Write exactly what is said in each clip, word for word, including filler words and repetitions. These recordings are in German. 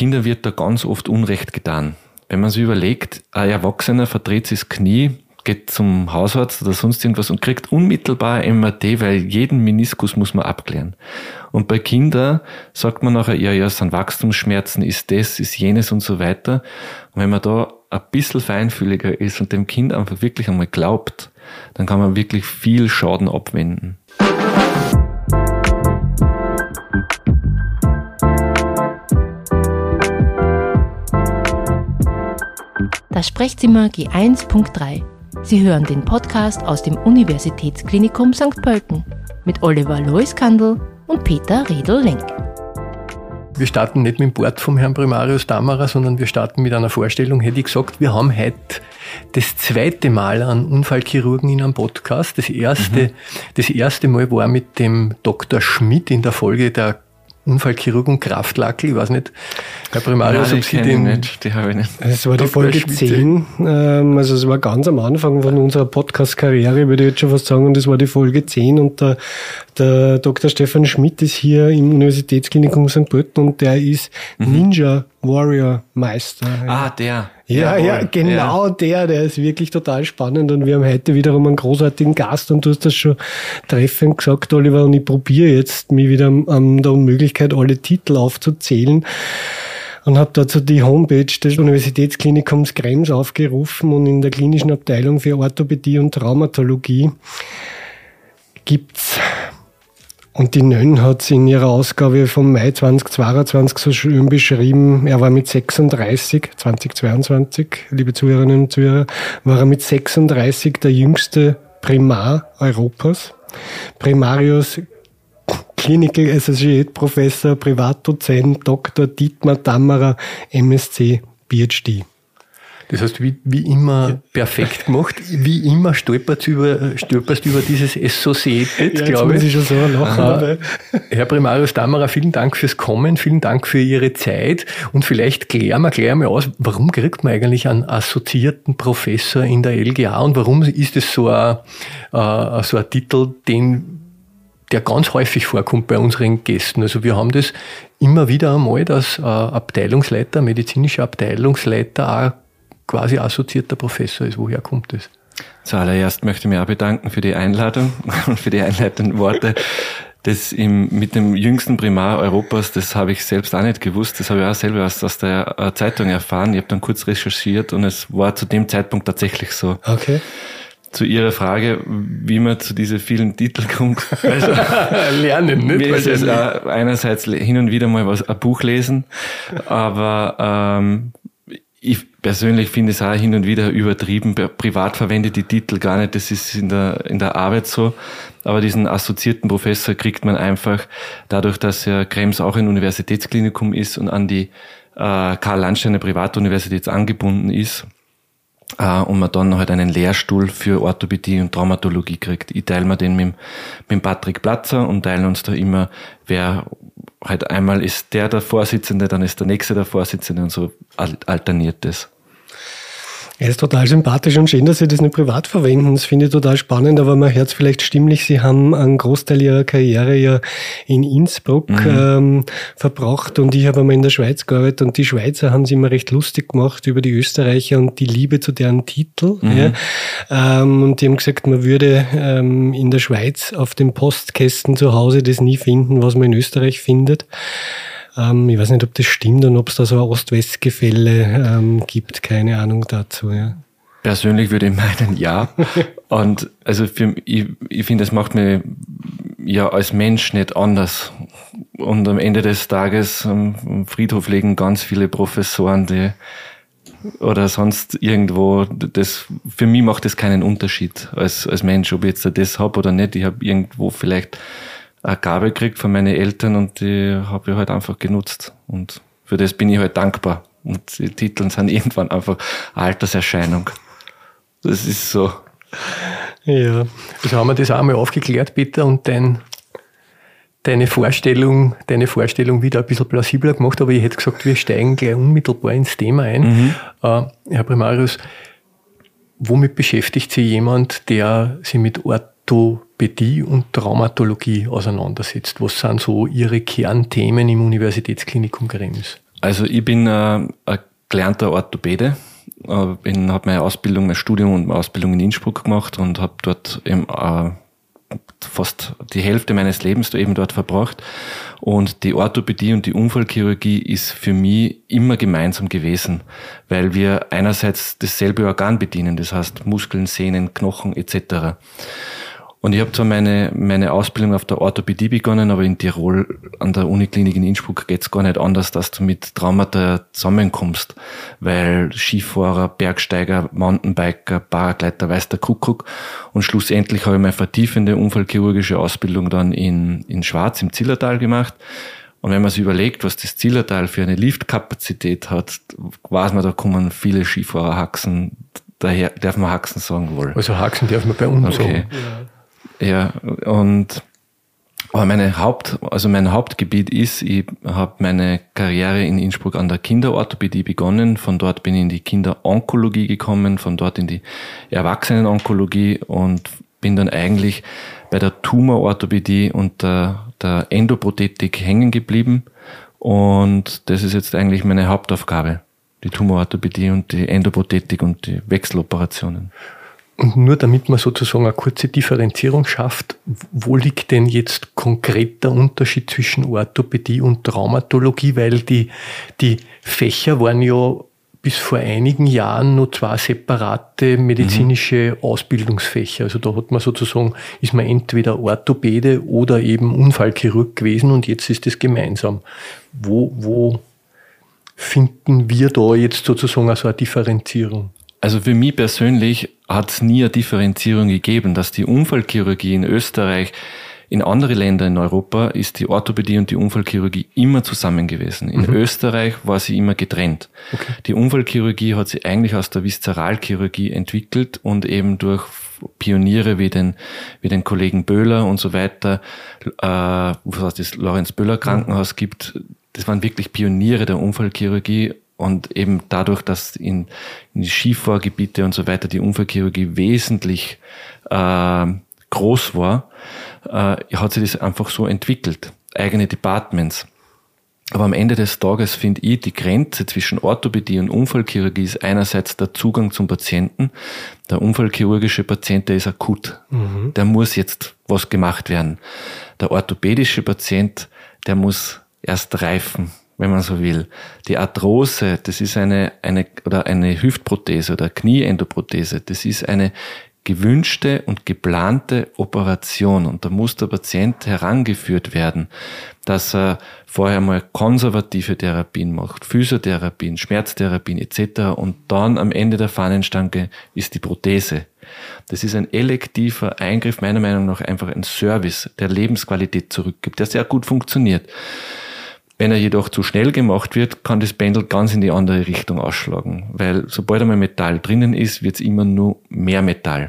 Kindern wird da ganz oft Unrecht getan. Wenn man sich überlegt, ein Erwachsener verdreht sich das Knie, geht zum Hausarzt oder sonst irgendwas und kriegt unmittelbar M R T, weil jeden Meniskus muss man abklären. Und bei Kindern sagt man nachher, ja, ja, es sind Wachstumsschmerzen, ist das, ist jenes und so weiter. Und wenn man da ein bisschen feinfühliger ist und dem Kind einfach wirklich einmal glaubt, dann kann man wirklich viel Schaden abwenden. Das Sprechzimmer G eins Punkt drei. Sie hören den Podcast aus dem Universitätsklinikum Sankt Pölten mit Oliver Loiskandl und Peter Redl-Lenk. Wir starten nicht mit dem Wort vom Herrn Primarius Dammerer, sondern wir starten mit einer Vorstellung. Hätte ich gesagt, wir haben heute das zweite Mal einen Unfallchirurgen in einem Podcast. Das erste, mhm. das erste Mal war mit dem Doktor Schmidt in der Folge der Unfallchirurg und Kraftlackel, ich weiß nicht, Herr Primarius, Nein, ob Sie den... Nicht, die habe ich nicht. Es war die Folge zehn, ähm, also es war ganz am Anfang von unserer Podcast-Karriere, würde ich jetzt schon fast sagen, und es war die Folge zehn und der, der Doktor Stefan Schmidt ist hier im Universitätsklinikum Sankt Pölten und der ist mhm. Ninja Warrior Meister. Ah, der. Ja, Jawohl, ja, genau ja. der, der ist wirklich total spannend und wir haben heute wiederum einen großartigen Gast und du hast das schon treffend gesagt, Oliver, und ich probiere jetzt mich wieder an der Unmöglichkeit, alle Titel aufzuzählen und habe dazu die Homepage des Universitätsklinikums Krems aufgerufen und in der klinischen Abteilung für Orthopädie und Traumatologie gibt's. Und die Nönn hat es in ihrer Ausgabe vom Mai zweitausendzweiundzwanzig so schön beschrieben, er war mit sechsunddreißig, zweitausendzweiundzwanzig, liebe Zuhörerinnen und Zuhörer, war er mit sechsunddreißig der jüngste Primar Europas. Primarius Clinical Associate Professor, Privatdozent, Doktor Dietmar Dammerer, M S c, P H D. Das heißt, wie, wie immer perfekt gemacht, wie immer stolperst du über, stolperst über dieses Associated, ja, glaube ich. Ich schon so lachen, Herr Primarius Dammerer, vielen Dank fürs Kommen, vielen Dank für Ihre Zeit und vielleicht klären wir, klären wir aus, warum kriegt man eigentlich einen assoziierten Professor in der L G A und warum ist es so ein, äh, so ein Titel, den der ganz häufig vorkommt bei unseren Gästen. Also wir haben das immer wieder einmal, dass äh, Abteilungsleiter, medizinischer Abteilungsleiter auch quasi assoziierter Professor ist. Woher kommt das? Zuallererst möchte ich mich auch bedanken für die Einladung und für die einleitenden Worte. Das im, mit dem jüngsten Primar Europas, das habe ich selbst auch nicht gewusst. Das habe ich auch selber aus, aus der Zeitung erfahren. Ich habe dann kurz recherchiert und es war zu dem Zeitpunkt tatsächlich so. Okay. Zu Ihrer Frage, wie man zu diesen vielen Titeln kommt. Also, lernen, nicht? Mir ist es auch einerseits hin und wieder mal was, ein Buch lesen, aber ähm, ich persönlich finde es auch hin und wieder übertrieben. Privat verwende die Titel gar nicht, das ist in der, in der Arbeit so. Aber diesen assoziierten Professor kriegt man einfach dadurch, dass ja Krems auch ein Universitätsklinikum ist und an die äh, Karl-Landsteiner Privatuniversität angebunden ist. Uh, und man dann halt einen Lehrstuhl für Orthopädie und Traumatologie kriegt. Ich teile mir den mit, mit Patrick Platzer und teilen uns da immer, wer halt einmal ist der der Vorsitzende, dann ist der nächste der Vorsitzende und so alterniert das. Er ist total sympathisch und schön, dass Sie das nicht privat verwenden. Das finde ich total spannend, aber man hört es vielleicht stimmlich. Sie haben einen Großteil Ihrer Karriere ja in Innsbruck mhm. ähm, verbracht und ich habe einmal in der Schweiz gearbeitet und die Schweizer haben sich immer recht lustig gemacht über die Österreicher und die Liebe zu deren Titel. Mhm. Ja. Ähm, und die haben gesagt, man würde ähm, in der Schweiz auf den Postkästen zu Hause das nie finden, was man in Österreich findet. Ähm, ich weiß nicht, ob das stimmt und ob es da so ein Ost-West-Gefälle ähm, gibt. Keine Ahnung dazu. Ja. Persönlich würde ich meinen, ja. Und also für, ich, ich finde, das macht mich ja als Mensch nicht anders. Und am Ende des Tages am Friedhof liegen ganz viele Professoren, die oder sonst irgendwo, das für mich macht das keinen Unterschied als, als Mensch, ob ich jetzt das habe oder nicht. Ich habe irgendwo vielleicht eine Gabe gekriegt von meinen Eltern und die habe ich halt einfach genutzt. Und für das bin ich halt dankbar. Und die Titel sind irgendwann einfach eine Alterserscheinung. Das ist so. Ja. Also haben wir das auch mal aufgeklärt, Peter, und dein, deine Vorstellung, deine Vorstellung wieder ein bisschen plausibler gemacht, aber ich hätte gesagt, wir steigen gleich unmittelbar ins Thema ein. Mhm. Äh, Herr Primarius, womit beschäftigt sich jemand, der sich mit Orthopädie und Traumatologie auseinandersetzt? Was sind so Ihre Kernthemen im Universitätsklinikum Krems? Also ich bin äh, ein gelernter Orthopäde. Ich habe meine Ausbildung, mein Studium und meine Ausbildung in Innsbruck gemacht und habe dort eben äh, fast die Hälfte meines Lebens da eben dort verbracht. Und die Orthopädie und die Unfallchirurgie ist für mich immer gemeinsam gewesen, weil wir einerseits dasselbe Organ bedienen, das heißt Muskeln, Sehnen, Knochen et cetera. Und ich habe zwar meine meine Ausbildung auf der Orthopädie begonnen, aber in Tirol an der Uniklinik in Innsbruck geht's gar nicht anders, dass du mit Traumata zusammenkommst, weil Skifahrer, Bergsteiger, Mountainbiker, Paragleiter, weiß der Kuckuck. Und schlussendlich habe ich meine vertiefende unfallchirurgische Ausbildung dann in in Schwarz im Zillertal gemacht. Und wenn man sich überlegt, was das Zillertal für eine Liftkapazität hat, weiß man, da kommen viele Skifahrer Haxen, daher darf man Haxen sagen wohl. Also Haxen darf man bei uns okay. sagen. Ja. Ja, und aber meine Haupt, also mein Hauptgebiet ist, ich habe meine Karriere in Innsbruck an der Kinderorthopädie begonnen. Von dort bin ich in die Kinderonkologie gekommen, von dort in die Erwachsenenonkologie und bin dann eigentlich bei der Tumororthopädie und der, der Endoprothetik hängen geblieben. Und das ist jetzt eigentlich meine Hauptaufgabe, die Tumororthopädie und die Endoprothetik und die Wechseloperationen. Und nur damit man sozusagen eine kurze Differenzierung schafft, wo liegt denn jetzt konkret der Unterschied zwischen Orthopädie und Traumatologie? Weil die, die Fächer waren ja bis vor einigen Jahren nur zwei separate medizinische mhm. Ausbildungsfächer. Also da hat man sozusagen, ist man entweder Orthopäde oder eben Unfallchirurg gewesen und jetzt ist es gemeinsam. Wo, wo finden wir da jetzt sozusagen also eine Differenzierung? Also für mich persönlich hat es nie eine Differenzierung gegeben, dass die Unfallchirurgie in Österreich, in andere Länder in Europa ist die Orthopädie und die Unfallchirurgie immer zusammen gewesen. In mhm. Österreich war sie immer getrennt. Okay. Die Unfallchirurgie hat sich eigentlich aus der Viszeralchirurgie entwickelt und eben durch Pioniere wie den, wie den Kollegen Böhler und so weiter, äh, was es das Lorenz-Böhler-Krankenhaus mhm. gibt, das waren wirklich Pioniere der Unfallchirurgie. Und eben dadurch, dass in, in die Skifahrgebiete und so weiter die Unfallchirurgie wesentlich äh, groß war, äh, hat sich das einfach so entwickelt. Eigene Departments. Aber am Ende des Tages finde ich, die Grenze zwischen Orthopädie und Unfallchirurgie ist einerseits der Zugang zum Patienten. Der unfallchirurgische Patient, der ist akut. Mhm. Der muss jetzt was gemacht werden. Der orthopädische Patient, der muss erst reifen, wenn man so will. Die Arthrose, das ist eine, eine, oder eine Hüftprothese oder Knieendoprothese, das ist eine gewünschte und geplante Operation. Und da muss der Patient herangeführt werden, dass er vorher mal konservative Therapien macht, Physiotherapien, Schmerztherapien et cetera. Und dann am Ende der Fahnenstange ist die Prothese. Das ist ein elektiver Eingriff, meiner Meinung nach einfach ein Service, der Lebensqualität zurückgibt, der sehr gut funktioniert. Wenn er jedoch zu schnell gemacht wird, kann das Pendel ganz in die andere Richtung ausschlagen, weil sobald einmal Metall drinnen ist, wird es immer nur mehr Metall.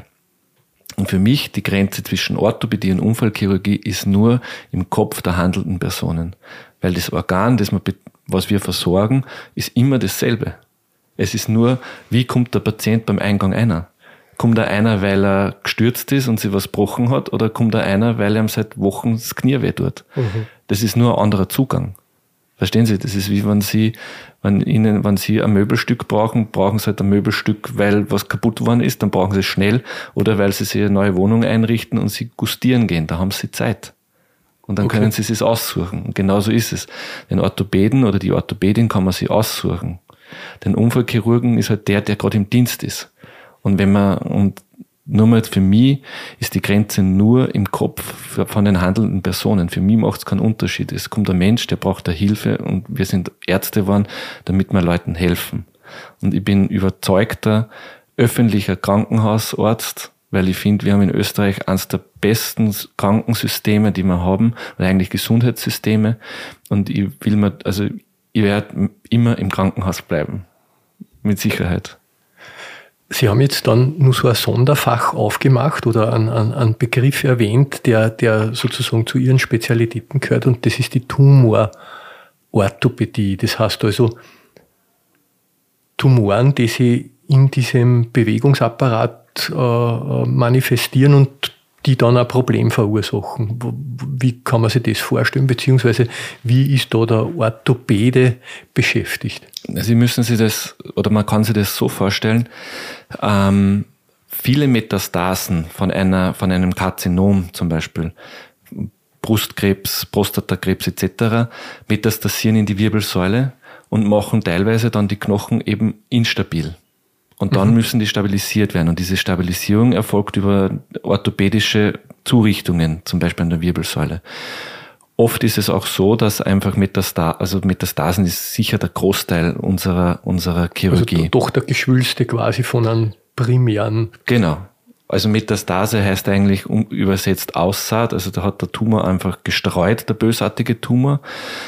Und für mich die Grenze zwischen Orthopädie und Unfallchirurgie ist nur im Kopf der handelnden Personen, weil das Organ, das wir, was wir versorgen, ist immer dasselbe. Es ist nur, wie kommt der Patient beim Eingang einer? Kommt da einer, weil er gestürzt ist und sich was gebrochen hat, oder kommt da einer, weil ihm seit Wochen das Knie weh tut? Mhm. Das ist nur ein anderer Zugang. Verstehen Sie? Das ist wie wenn Sie, wenn Ihnen, wenn Sie ein Möbelstück brauchen, brauchen Sie halt ein Möbelstück, weil was kaputt worden ist, dann brauchen Sie es schnell, oder weil Sie sich eine neue Wohnung einrichten und Sie gustieren gehen, da haben Sie Zeit. Und dann okay. können Sie es aussuchen. Und genauso ist es. Den Orthopäden oder die Orthopädin kann man sich aussuchen. Den Unfallchirurgen ist halt der, der gerade im Dienst ist. Und wenn man, und nur mal für mich ist die Grenze nur im Kopf von den handelnden Personen. Für mich macht es keinen Unterschied. Es kommt ein Mensch, der braucht eine Hilfe, und wir sind Ärzte geworden, damit wir Leuten helfen. Und ich bin überzeugter öffentlicher Krankenhausarzt, weil ich finde, wir haben in Österreich eines der besten Krankensysteme, die wir haben, oder eigentlich Gesundheitssysteme. Und ich will mir, also ich werde immer im Krankenhaus bleiben. Mit Sicherheit. Sie haben jetzt dann nur so ein Sonderfach aufgemacht oder einen, einen Begriff erwähnt, der, der sozusagen zu Ihren Spezialitäten gehört, und das ist die Tumororthopädie. Das heißt also Tumoren, die sich in diesem Bewegungsapparat äh, manifestieren und die dann ein Problem verursachen. Wie kann man sich das vorstellen, beziehungsweise wie ist da der Orthopäde beschäftigt? Sie müssen sich das, oder man kann sich das so vorstellen, ähm, viele Metastasen von einer, von einem Karzinom zum Beispiel, Brustkrebs, Prostatakrebs et cetera, metastasieren in die Wirbelsäule und machen teilweise dann die Knochen eben instabil. Und dann mhm. müssen die stabilisiert werden. Und diese Stabilisierung erfolgt über orthopädische Zurichtungen, zum Beispiel an der Wirbelsäule. Oft ist es auch so, dass einfach Metastasen, also Metastasen ist sicher der Großteil unserer, unserer Chirurgie. Also doch der Geschwülste quasi von einem primären. Genau. Also Metastase heißt eigentlich um, übersetzt Aussaat, also da hat der Tumor einfach gestreut, der bösartige Tumor,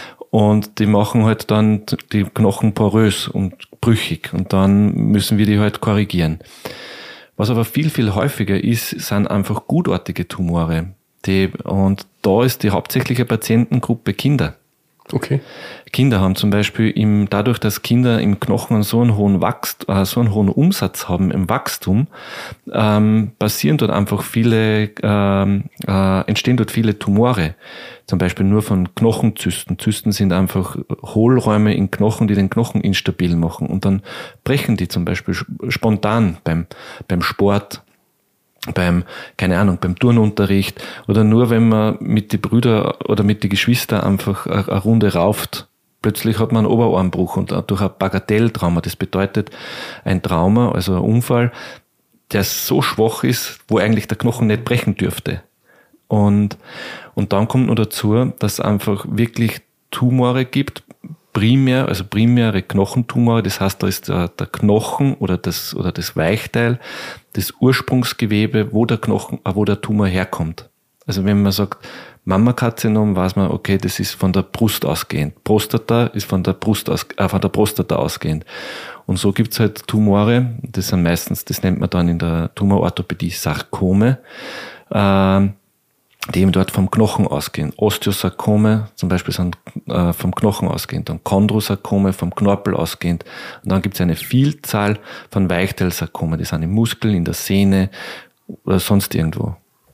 und die machen halt dann die Knochen porös und brüchig und dann müssen wir die halt korrigieren. Was aber viel, viel häufiger ist, sind einfach gutartige Tumore. Die, und da ist die hauptsächliche Patientengruppe Kinder. Okay. Kinder haben zum Beispiel im, dadurch, dass Kinder im Knochen so einen hohen Wachst, äh, so einen hohen Umsatz haben im Wachstum, ähm, passieren dort einfach viele, ähm, äh, entstehen dort viele Tumore. Zum Beispiel nur von Knochenzysten. Zysten sind einfach Hohlräume in Knochen, die den Knochen instabil machen. Und dann brechen die zum Beispiel spontan beim, beim Sport, beim, keine Ahnung, beim Turnunterricht oder nur wenn man mit die Brüder oder mit die Geschwister einfach eine, eine Runde rauft. Plötzlich hat man einen Oberarmbruch und durch ein Bagatelltrauma. Das bedeutet ein Trauma, also ein Unfall, der so schwach ist, wo eigentlich der Knochen nicht brechen dürfte. Und, und dann kommt noch dazu, dass es einfach wirklich Tumore gibt, primär, also primäre Knochentumore, das heißt, da ist der, der Knochen oder das, oder das Weichteil, das Ursprungsgewebe, wo der Knochen, wo der Tumor herkommt. Also wenn man sagt, Mammakarzinom, weiß man, okay, das ist von der Brust ausgehend. Prostata ist von der Brust aus, äh, von der Prostata ausgehend. Und so gibt's halt Tumore, das sind meistens, das nennt man dann in der Tumororthopädie Sarkome, äh, die eben dort vom Knochen ausgehen. Osteosarkome zum Beispiel sind äh, vom Knochen ausgehend, dann Chondrosarkome vom Knorpel ausgehend. Und dann gibt es eine Vielzahl von Weichteilsarkome, die sind im Muskel, in der Sehne oder sonst irgendwo.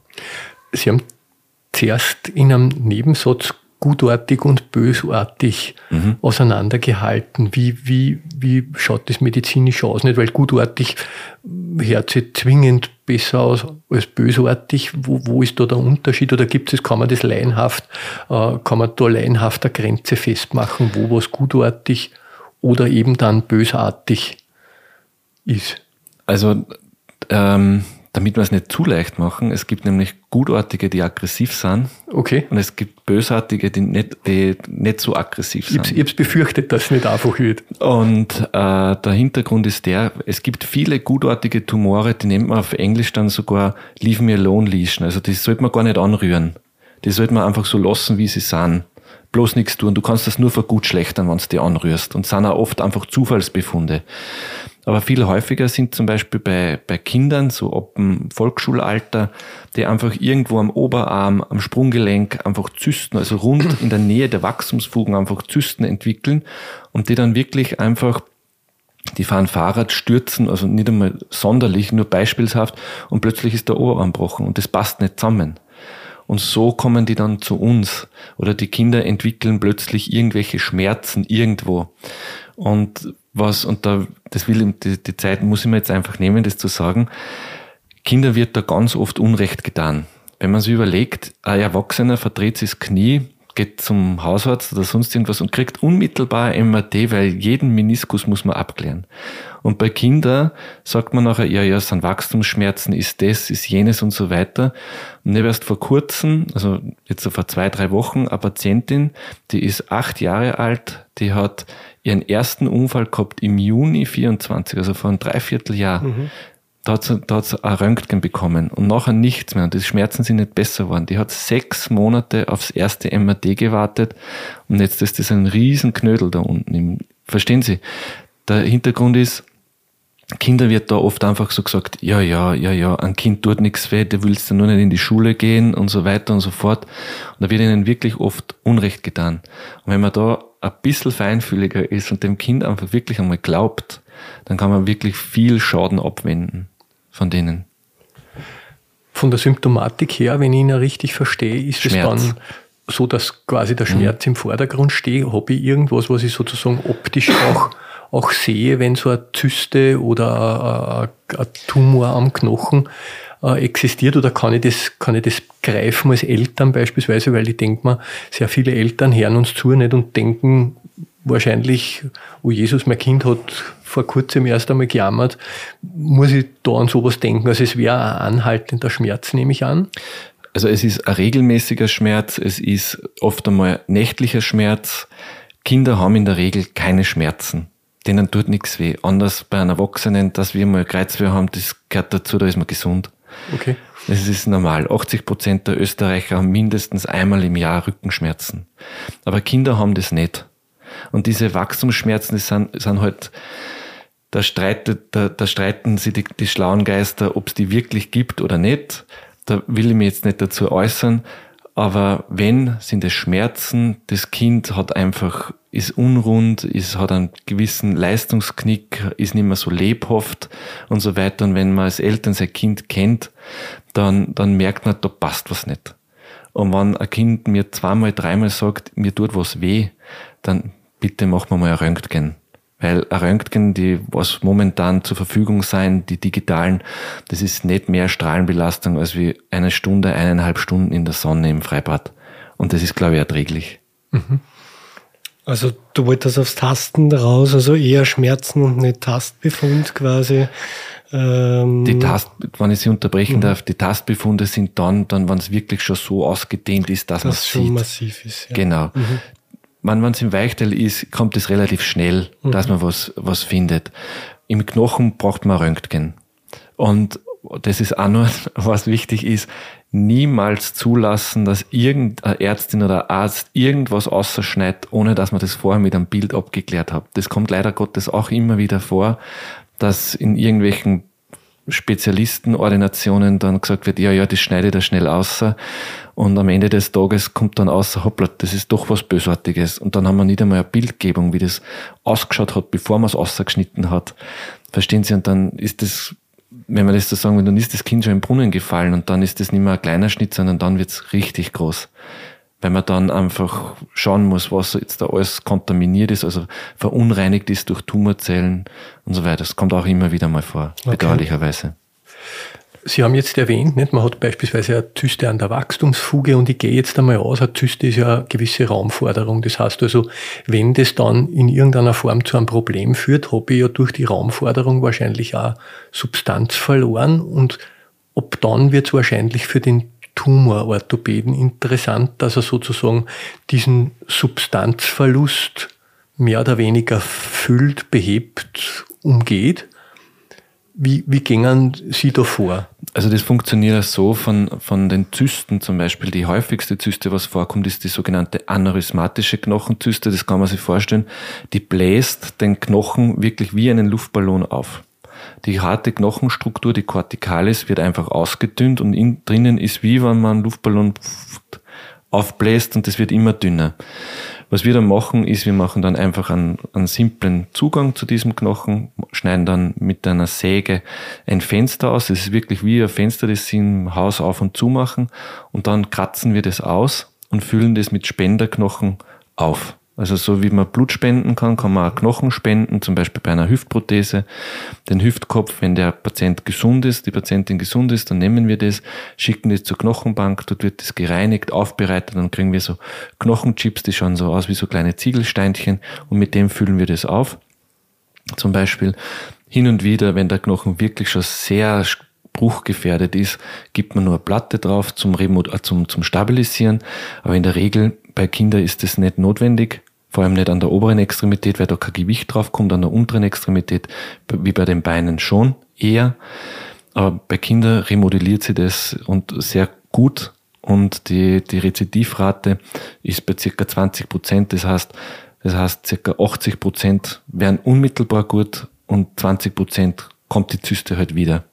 Sie haben zuerst in einem Nebensatz gutartig und bösartig mhm. auseinandergehalten. Wie, wie, wie schaut das medizinisch aus? Nicht, weil gutartig hört sich zwingend besser aus als bösartig. Wo, wo ist da der Unterschied? Oder gibt es, kann man das laienhaft, äh, kann man da laienhaft eine Grenze festmachen, wo was gutartig oder eben dann bösartig ist? Also, ähm, damit wir es nicht zu leicht machen, es gibt nämlich Gutartige, die aggressiv sind. Okay. Und es gibt Bösartige, die nicht, die nicht so aggressiv sind. Ich habe es befürchtet, dass es nicht einfach wird. Und äh, der Hintergrund ist der, es gibt viele gutartige Tumore, die nennt man auf Englisch dann sogar Leave Me Alone Lesion. Also die sollte man gar nicht anrühren. Die sollte man einfach so lassen, wie sie sind. Bloß nichts tun. Du kannst das nur vergutschlechtern, wenn du die anrührst. Und sind auch oft einfach Zufallsbefunde. Aber viel häufiger sind zum Beispiel bei, bei Kindern, so ab dem Volksschulalter, die einfach irgendwo am Oberarm, am Sprunggelenk einfach Zysten, also rund in der Nähe der Wachstumsfugen einfach Zysten entwickeln und die dann wirklich einfach, die fahren Fahrrad, stürzen, also nicht einmal sonderlich, nur beispielshaft, und plötzlich ist der Oberarm gebrochen und das passt nicht zusammen. Und so kommen die dann zu uns. Oder die Kinder entwickeln plötzlich irgendwelche Schmerzen irgendwo. Und was, und da, das will, die, die Zeit muss ich mir jetzt einfach nehmen, das zu sagen. Kinder wird da ganz oft Unrecht getan. Wenn man sich überlegt, ein Erwachsener verdreht sich das Knie, geht zum Hausarzt oder sonst irgendwas und kriegt unmittelbar M R T, weil jeden Meniskus muss man abklären. Und bei Kindern sagt man nachher, ja, ja, es sind Wachstumsschmerzen, ist das, ist jenes und so weiter. Und ich habe erst vor kurzem, also jetzt so vor zwei, drei Wochen, eine Patientin, die ist acht Jahre alt, die hat ihren ersten Unfall gehabt im Juni vierundzwanzig, also vor einem Dreivierteljahr. Mhm. Da hat sie, da hat sie ein Röntgen bekommen und nachher nichts mehr. Und die Schmerzen sind nicht besser geworden. Die hat sechs Monate aufs erste M R T gewartet und jetzt ist das ein riesen Knödel da unten. Verstehen Sie? Der Hintergrund ist, Kinder wird da oft einfach so gesagt, ja, ja, ja, ja, ein Kind tut nichts weh, der willst du nur nicht in die Schule gehen und so weiter und so fort. Und da wird ihnen wirklich oft Unrecht getan. Und wenn man da ein bisschen feinfühliger ist und dem Kind einfach wirklich einmal glaubt, dann kann man wirklich viel Schaden abwenden von denen. von der Symptomatik her, wenn ich ihn richtig verstehe, ist es dann so, dass quasi der Schmerz mhm. im Vordergrund steht. Habe ich irgendwas, was ich sozusagen optisch auch, auch sehe, wenn so eine Zyste oder ein, ein Tumor am Knochen äh, existiert? Oder kann ich das, kann ich das greifen als Eltern beispielsweise? Weil ich denke mir, sehr viele Eltern hören uns zu nicht und denken wahrscheinlich, oh Jesus, mein Kind hat vor kurzem erst einmal gejammert. Muss ich da an sowas denken? Also es wäre ein anhaltender Schmerz, nehme ich an. Also es ist ein regelmäßiger Schmerz, es ist oft einmal nächtlicher Schmerz. Kinder haben in der Regel keine Schmerzen. Denen tut nichts weh. Anders bei einem Erwachsenen, dass wir mal Kreuzweh haben, das gehört dazu, da ist man gesund. Okay. Das ist normal. achtzig Prozent der Österreicher haben mindestens einmal im Jahr Rückenschmerzen. Aber Kinder haben das nicht. Und diese Wachstumsschmerzen, das sind, sind halt, da, streitet, da, da streiten sich die, die schlauen Geister, ob es die wirklich gibt oder nicht. Da will ich mich jetzt nicht dazu äußern, aber wenn, sind es Schmerzen, das Kind hat einfach, ist unrund, ist, hat einen gewissen Leistungsknick, ist nicht mehr so lebhaft und so weiter. Und wenn man als Eltern sein Kind kennt, dann, dann merkt man, da passt was nicht. Und wenn ein Kind mir zweimal, dreimal sagt, mir tut was weh, dann bitte machen wir mal ein Röntgen. Weil ein Röntgen, die was momentan zur Verfügung sein, die digitalen, das ist nicht mehr Strahlenbelastung als wie eine Stunde, eineinhalb Stunden in der Sonne im Freibad. Und das ist, glaube ich, erträglich. Mhm. Also du wolltest aufs Tasten raus, also eher Schmerzen und nicht Tastbefund quasi. Ähm die Tast, wenn ich Sie unterbrechen mhm. darf, die Tastbefunde sind dann, dann wenn es wirklich schon so ausgedehnt ist, dass man es sieht. Das schon massiv ist. Ja. Genau. Mhm. Wenn es im Weichteil ist, kommt es relativ schnell, mhm. dass man was, was findet. Im Knochen braucht man Röntgen. Und das ist auch noch, was wichtig ist, niemals zulassen, dass irgendeine Ärztin oder Arzt irgendwas ausschneidet, ohne dass man das vorher mit einem Bild abgeklärt hat. Das kommt leider Gottes auch immer wieder vor, dass in irgendwelchen Spezialistenordinationen dann gesagt wird, ja, ja, das schneide ich da schnell aus. Und am Ende des Tages kommt dann außer, hoppla, das ist doch was Bösartiges. Und dann haben wir nicht einmal eine Bildgebung, wie das ausgeschaut hat, bevor man es ausgeschnitten hat. Verstehen Sie? Und dann ist das, wenn wir das so sagen, dann ist das Kind schon im Brunnen gefallen und dann ist das nicht mehr ein kleiner Schnitt, sondern dann wird es richtig groß. Weil man dann einfach schauen muss, was jetzt da alles kontaminiert ist, also verunreinigt ist durch Tumorzellen und so weiter. Das kommt auch immer wieder mal vor, okay. Bedauerlicherweise. Sie haben jetzt erwähnt, nicht? Man hat beispielsweise eine Zyste an der Wachstumsfuge und ich gehe jetzt einmal aus, eine Zyste ist ja eine gewisse Raumforderung. Das heißt also, wenn das dann in irgendeiner Form zu einem Problem führt, habe ich ja durch die Raumforderung wahrscheinlich auch Substanz verloren und ab dann wird es wahrscheinlich für den Tumororthopäden interessant, dass er sozusagen diesen Substanzverlust mehr oder weniger füllt, behebt, umgeht. Wie, wie gingen Sie da vor? Also das funktioniert so, von, von den Zysten zum Beispiel, die häufigste Zyste, was vorkommt, ist die sogenannte aneurysmatische Knochenzyste. Das kann man sich vorstellen. Die bläst den Knochen wirklich wie einen Luftballon auf. Die harte Knochenstruktur, die Corticalis, wird einfach ausgedünnt und in, drinnen ist wie wenn man einen Luftballon aufbläst und das wird immer dünner. Was wir dann machen, ist, wir machen dann einfach einen, einen simplen Zugang zu diesem Knochen, schneiden dann mit einer Säge ein Fenster aus. Das ist wirklich wie ein Fenster, das Sie im Haus auf und zu machen. Und dann kratzen wir das aus und füllen das mit Spenderknochen auf. Also so wie man Blut spenden kann, kann man auch Knochen spenden, zum Beispiel bei einer Hüftprothese. Den Hüftkopf, wenn der Patient gesund ist, die Patientin gesund ist, dann nehmen wir das, schicken das zur Knochenbank, dort wird das gereinigt, aufbereitet, dann kriegen wir so Knochenchips, die schauen so aus wie so kleine Ziegelsteinchen und mit dem füllen wir das auf. Zum Beispiel hin und wieder, wenn der Knochen wirklich schon sehr bruchgefährdet ist, gibt man nur eine Platte drauf zum, Remo- zum, zum Stabilisieren, aber in der Regel bei Kindern ist das nicht notwendig, vor allem nicht an der oberen Extremität, weil da kein Gewicht drauf kommt, an der unteren Extremität, wie bei den Beinen schon eher. Aber bei Kindern remodelliert sie das und sehr gut und die, die Rezidivrate ist bei circa zwanzig Prozent. Das heißt, das heißt, circa achtzig Prozent werden unmittelbar gut und zwanzig Prozent kommt die Zyste halt wieder.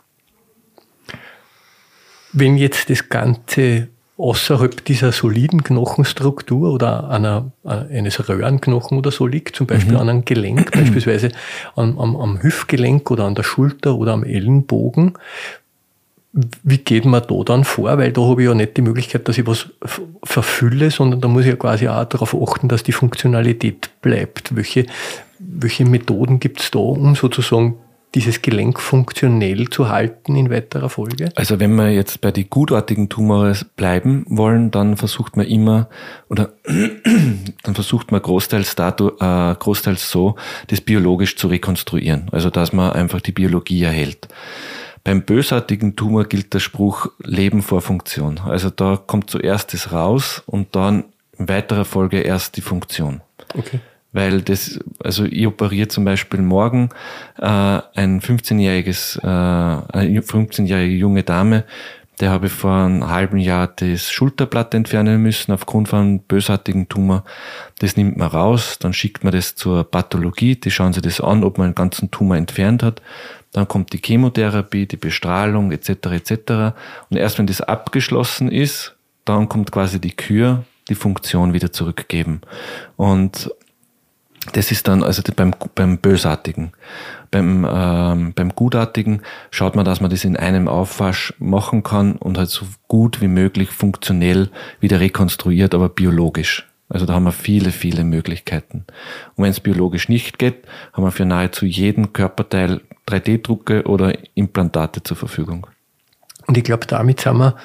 Wenn jetzt das Ganze außerhalb dieser soliden Knochenstruktur oder einer, eines Röhrenknochen oder so liegt, zum Beispiel mhm. an einem Gelenk, beispielsweise am, am, am Hüftgelenk oder an der Schulter oder am Ellenbogen, Wie geht man da dann vor? Weil da habe ich ja nicht die Möglichkeit, dass ich was verfülle, sondern da muss ich ja quasi auch darauf achten, dass die Funktionalität bleibt. Welche, welche Methoden gibt es da, um sozusagen dieses Gelenk funktionell zu halten in weiterer Folge? Also wenn wir jetzt bei den gutartigen Tumore bleiben wollen, dann versucht man immer, oder dann versucht man großteils, dato, äh, großteils so, das biologisch zu rekonstruieren. Also dass man einfach die Biologie erhält. Beim bösartigen Tumor gilt der Spruch Leben vor Funktion. Also da kommt zuerst das raus und dann in weiterer Folge erst die Funktion. Okay. Weil das, also ich operiere zum Beispiel morgen äh, ein fünfzehnjähriges, äh, eine fünfzehnjährige junge Dame, der habe ich vor einem halben Jahr das Schulterblatt entfernen müssen aufgrund von einem bösartigen Tumor. Das nimmt man raus, dann schickt man das zur Pathologie, die schauen sich das an, ob man einen ganzen Tumor entfernt hat. Dann kommt die Chemotherapie, die Bestrahlung et cetera et cetera. Und erst wenn das abgeschlossen ist, dann kommt quasi die Kür, die Funktion wieder zurückgeben. Und das ist dann also beim, beim Bösartigen. Beim, ähm, beim Gutartigen schaut man, dass man das in einem Aufwasch machen kann und halt so gut wie möglich funktionell wieder rekonstruiert, aber biologisch. Also da haben wir viele, viele Möglichkeiten. Und wenn es biologisch nicht geht, haben wir für nahezu jeden Körperteil drei D Drucke oder Implantate zur Verfügung. Und ich glaube, damit sind wir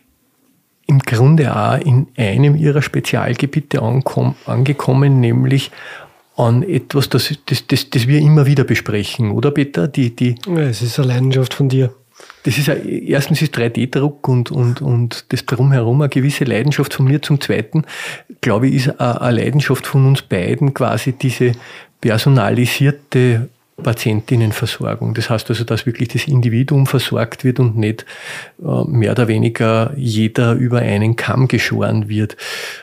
im Grunde auch in einem Ihrer Spezialgebiete ankom- angekommen, nämlich an etwas, das, das, das, das wir immer wieder besprechen, oder Peter? Die, die, ja, es ist eine Leidenschaft von dir. Das ist ein, erstens ist drei D Druck und, und, und das Drumherum eine gewisse Leidenschaft von mir. Zum Zweiten, glaube ich, ist eine Leidenschaft von uns beiden quasi diese personalisierte Patientinnenversorgung. Das heißt also, dass wirklich das Individuum versorgt wird und nicht äh, mehr oder weniger jeder über einen Kamm geschoren wird.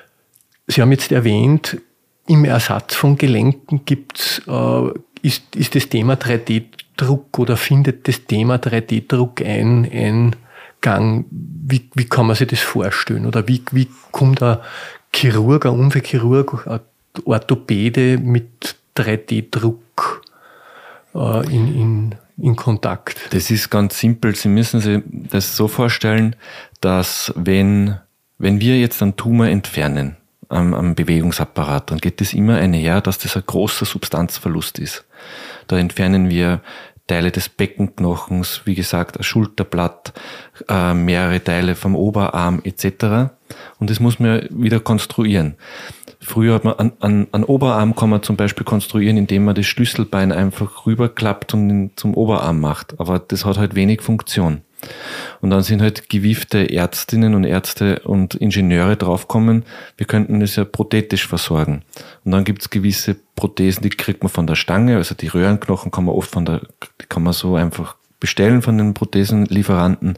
Sie haben jetzt erwähnt, im Ersatz von Gelenken gibt's, äh, ist, ist das Thema drei D Druck oder findet das Thema drei D Druck ein, Eingang? Wie, wie kann man sich das vorstellen? Oder wie, wie kommt ein Chirurg, ein Unfallchirurg, ein Orthopäde mit drei D Druck äh, in, in, in Kontakt? Das ist ganz simpel. Sie müssen sich das so vorstellen, dass wenn, wenn wir jetzt einen Tumor entfernen am, am Bewegungsapparat, dann geht es immer einher, dass das ein großer Substanzverlust ist. Da entfernen wir Teile des Beckenknochens, wie gesagt, ein Schulterblatt, äh, mehrere Teile vom Oberarm et cetera. Und das muss man wieder konstruieren. Früher hat man an, an, an Oberarm kann man zum Beispiel konstruieren, indem man das Schlüsselbein einfach rüberklappt und ihn zum Oberarm macht. Aber das hat halt wenig Funktion. Und dann sind halt gewiefte Ärztinnen und Ärzte und Ingenieure draufgekommen, wir könnten das ja prothetisch versorgen. Und dann gibt's gewisse Prothesen, die kriegt man von der Stange, also die Röhrenknochen kann man oft von der, die kann man so einfach bestellen von den Prothesenlieferanten.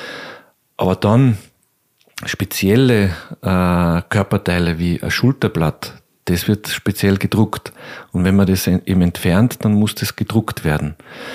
Aber dann spezielle äh, Körperteile wie ein Schulterblatt, das wird speziell gedruckt. Und wenn man das eben entfernt, dann muss das gedruckt werden.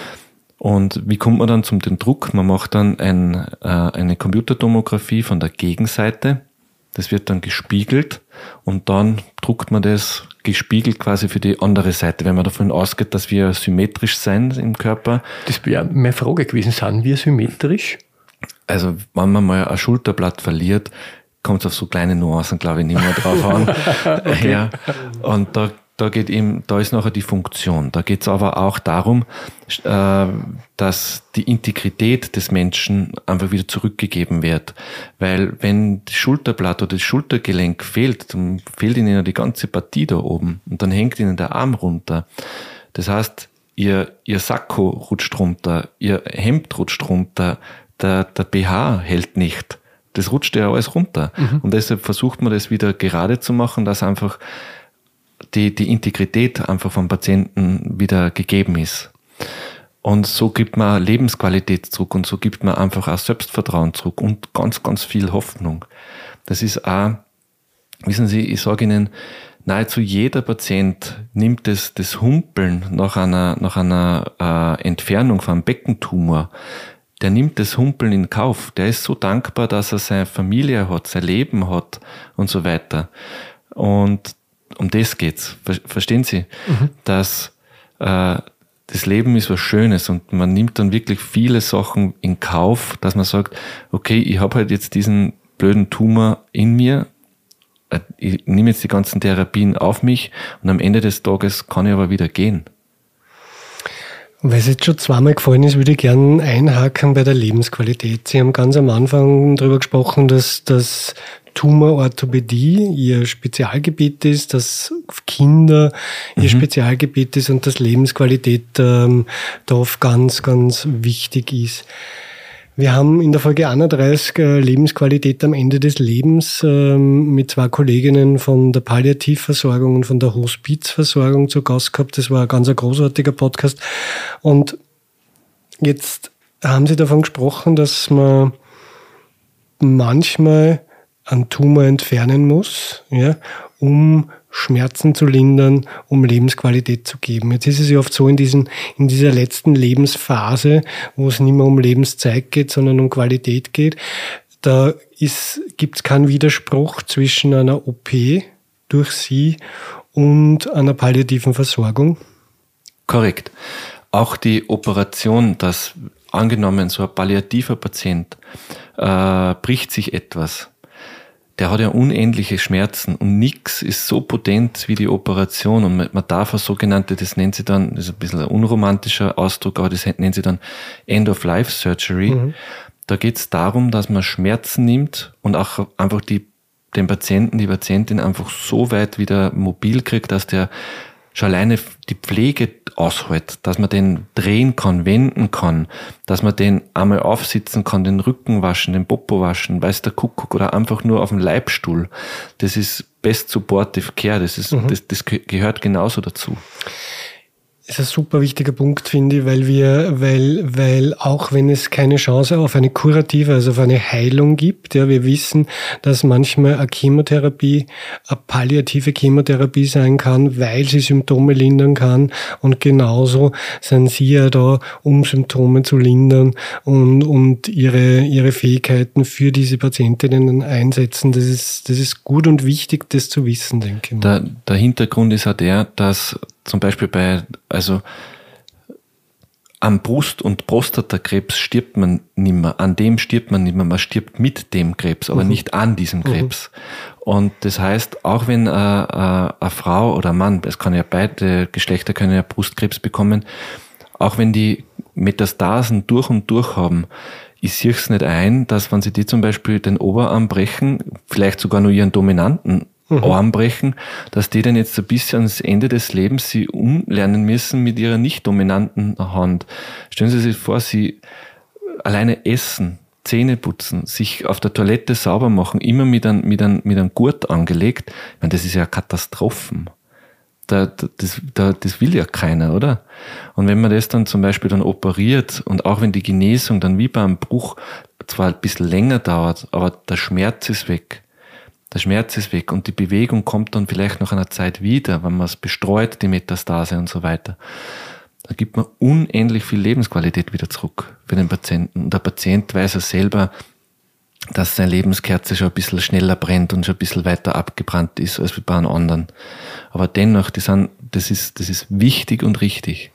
Und wie kommt man dann zum den Druck? Man macht dann ein, äh, eine Computertomographie von der Gegenseite. Das wird dann gespiegelt und dann druckt man das gespiegelt quasi für die andere Seite, wenn man davon ausgeht, dass wir symmetrisch sein im Körper. Das wäre meine Frage gewesen. Sind wir symmetrisch? Also wenn man mal ein Schulterblatt verliert, kommt es auf so kleine Nuancen, glaube ich, nicht mehr drauf an. Okay. Ja. Und da Da geht eben, da ist nachher die Funktion. Da geht es aber auch darum, äh, dass die Integrität des Menschen einfach wieder zurückgegeben wird. Weil wenn das Schulterblatt oder das Schultergelenk fehlt, dann fehlt ihnen ja die ganze Partie da oben. Und dann hängt ihnen der Arm runter. Das heißt, ihr, ihr Sakko rutscht runter, ihr Hemd rutscht runter, der, der B H hält nicht. Das rutscht ja alles runter. Mhm. Und deshalb versucht man das wieder gerade zu machen, dass einfach die, die Integrität einfach vom Patienten wieder gegeben ist. Und so gibt man Lebensqualität zurück und so gibt man einfach auch Selbstvertrauen zurück und ganz, ganz viel Hoffnung. Das ist auch, wissen Sie, ich sage Ihnen, nahezu jeder Patient nimmt das, das Humpeln nach einer, nach einer äh, Entfernung von einem Beckentumor, der nimmt das Humpeln in Kauf. Der ist so dankbar, dass er seine Familie hat, sein Leben hat und so weiter. Und um das geht's. Verstehen Sie? Mhm. Dass äh, das Leben ist was Schönes und man nimmt dann wirklich viele Sachen in Kauf, dass man sagt, okay, ich habe halt jetzt diesen blöden Tumor in mir, ich nehme jetzt die ganzen Therapien auf mich und am Ende des Tages kann ich aber wieder gehen. Weil es jetzt schon zweimal gefallen ist, würde ich gerne einhaken bei der Lebensqualität. Sie haben ganz am Anfang darüber gesprochen, dass das Tumororthopädie ihr Spezialgebiet ist, dass Kinder ihr mhm. Spezialgebiet ist und dass Lebensqualität ähm, da oft ganz, ganz wichtig ist. Wir haben in der Folge einunddreißig äh, Lebensqualität am Ende des Lebens ähm, mit zwei Kolleginnen von der Palliativversorgung und von der Hospizversorgung zu Gast gehabt. Das war ein ganz ein großartiger Podcast. Und jetzt haben Sie davon gesprochen, dass man manchmal einen Tumor entfernen muss, ja, um Schmerzen zu lindern, um Lebensqualität zu geben. Jetzt ist es ja oft so in, diesen, in dieser letzten Lebensphase, wo es nicht mehr um Lebenszeit geht, sondern um Qualität geht, da gibt es keinen Widerspruch zwischen einer O P durch Sie und einer palliativen Versorgung. Korrekt. Auch die Operation, dass angenommen so ein palliativer Patient äh, bricht sich etwas, der hat ja unendliche Schmerzen und nichts ist so potent wie die Operation und man darf eine sogenannte, das nennt sie dann, das ist ein bisschen ein unromantischer Ausdruck, aber das nennt sie dann End-of-Life-Surgery. Mhm. Da geht es darum, dass man Schmerzen nimmt und auch einfach die, den Patienten, die Patientin einfach so weit wieder mobil kriegt, dass der schon alleine die Pflege aushält, dass man den drehen kann, wenden kann, dass man den einmal aufsitzen kann, den Rücken waschen, den Popo waschen, weiß der Kuckuck, oder einfach nur auf dem Leibstuhl. Das ist Best Supportive Care, das ist, mhm. das, das gehört genauso dazu. Das ist ein super wichtiger Punkt, finde ich, weil wir, weil, weil auch wenn es keine Chance auf eine kurative, also auf eine Heilung gibt, ja, wir wissen, dass manchmal eine Chemotherapie, eine palliative Chemotherapie sein kann, weil sie Symptome lindern kann, und genauso sind Sie ja da, um Symptome zu lindern und, und ihre, ihre Fähigkeiten für diese Patientinnen einsetzen. Das ist, das ist gut und wichtig, das zu wissen, denke ich. Der, der Hintergrund ist auch der, dass zum Beispiel bei, also am Brust- und Prostatakrebs stirbt man nimmer, an dem stirbt man nimmer, man stirbt mit dem Krebs, aber mhm. nicht an diesem Krebs. Mhm. Und das heißt, auch wenn eine, eine Frau oder ein Mann, es kann ja beide Geschlechter können ja Brustkrebs bekommen, auch wenn die Metastasen durch und durch haben, ich sehe es nicht ein, dass wenn sie die zum Beispiel den Oberarm brechen, vielleicht sogar nur ihren dominanten Mhm. Arm brechen, dass die dann jetzt ein bisschen ans Ende des Lebens sie umlernen müssen mit ihrer nicht dominanten Hand. Stellen Sie sich vor, sie alleine essen, Zähne putzen, sich auf der Toilette sauber machen, immer mit einem, mit einem, mit einem Gurt angelegt. Ich meine, das ist ja Katastrophen. Da, das, da, das will ja keiner, oder? Und wenn man das dann zum Beispiel dann operiert und auch wenn die Genesung dann wie beim Bruch zwar ein bisschen länger dauert, aber der Schmerz ist weg. Der Schmerz ist weg und die Bewegung kommt dann vielleicht nach einer Zeit wieder, wenn man es bestreut, die Metastase und so weiter. Da gibt man unendlich viel Lebensqualität wieder zurück für den Patienten. Und der Patient weiß ja selber, dass seine Lebenskerze schon ein bisschen schneller brennt und schon ein bisschen weiter abgebrannt ist als bei einem anderen. Aber dennoch, das, sind, das, ist, das ist wichtig und richtig.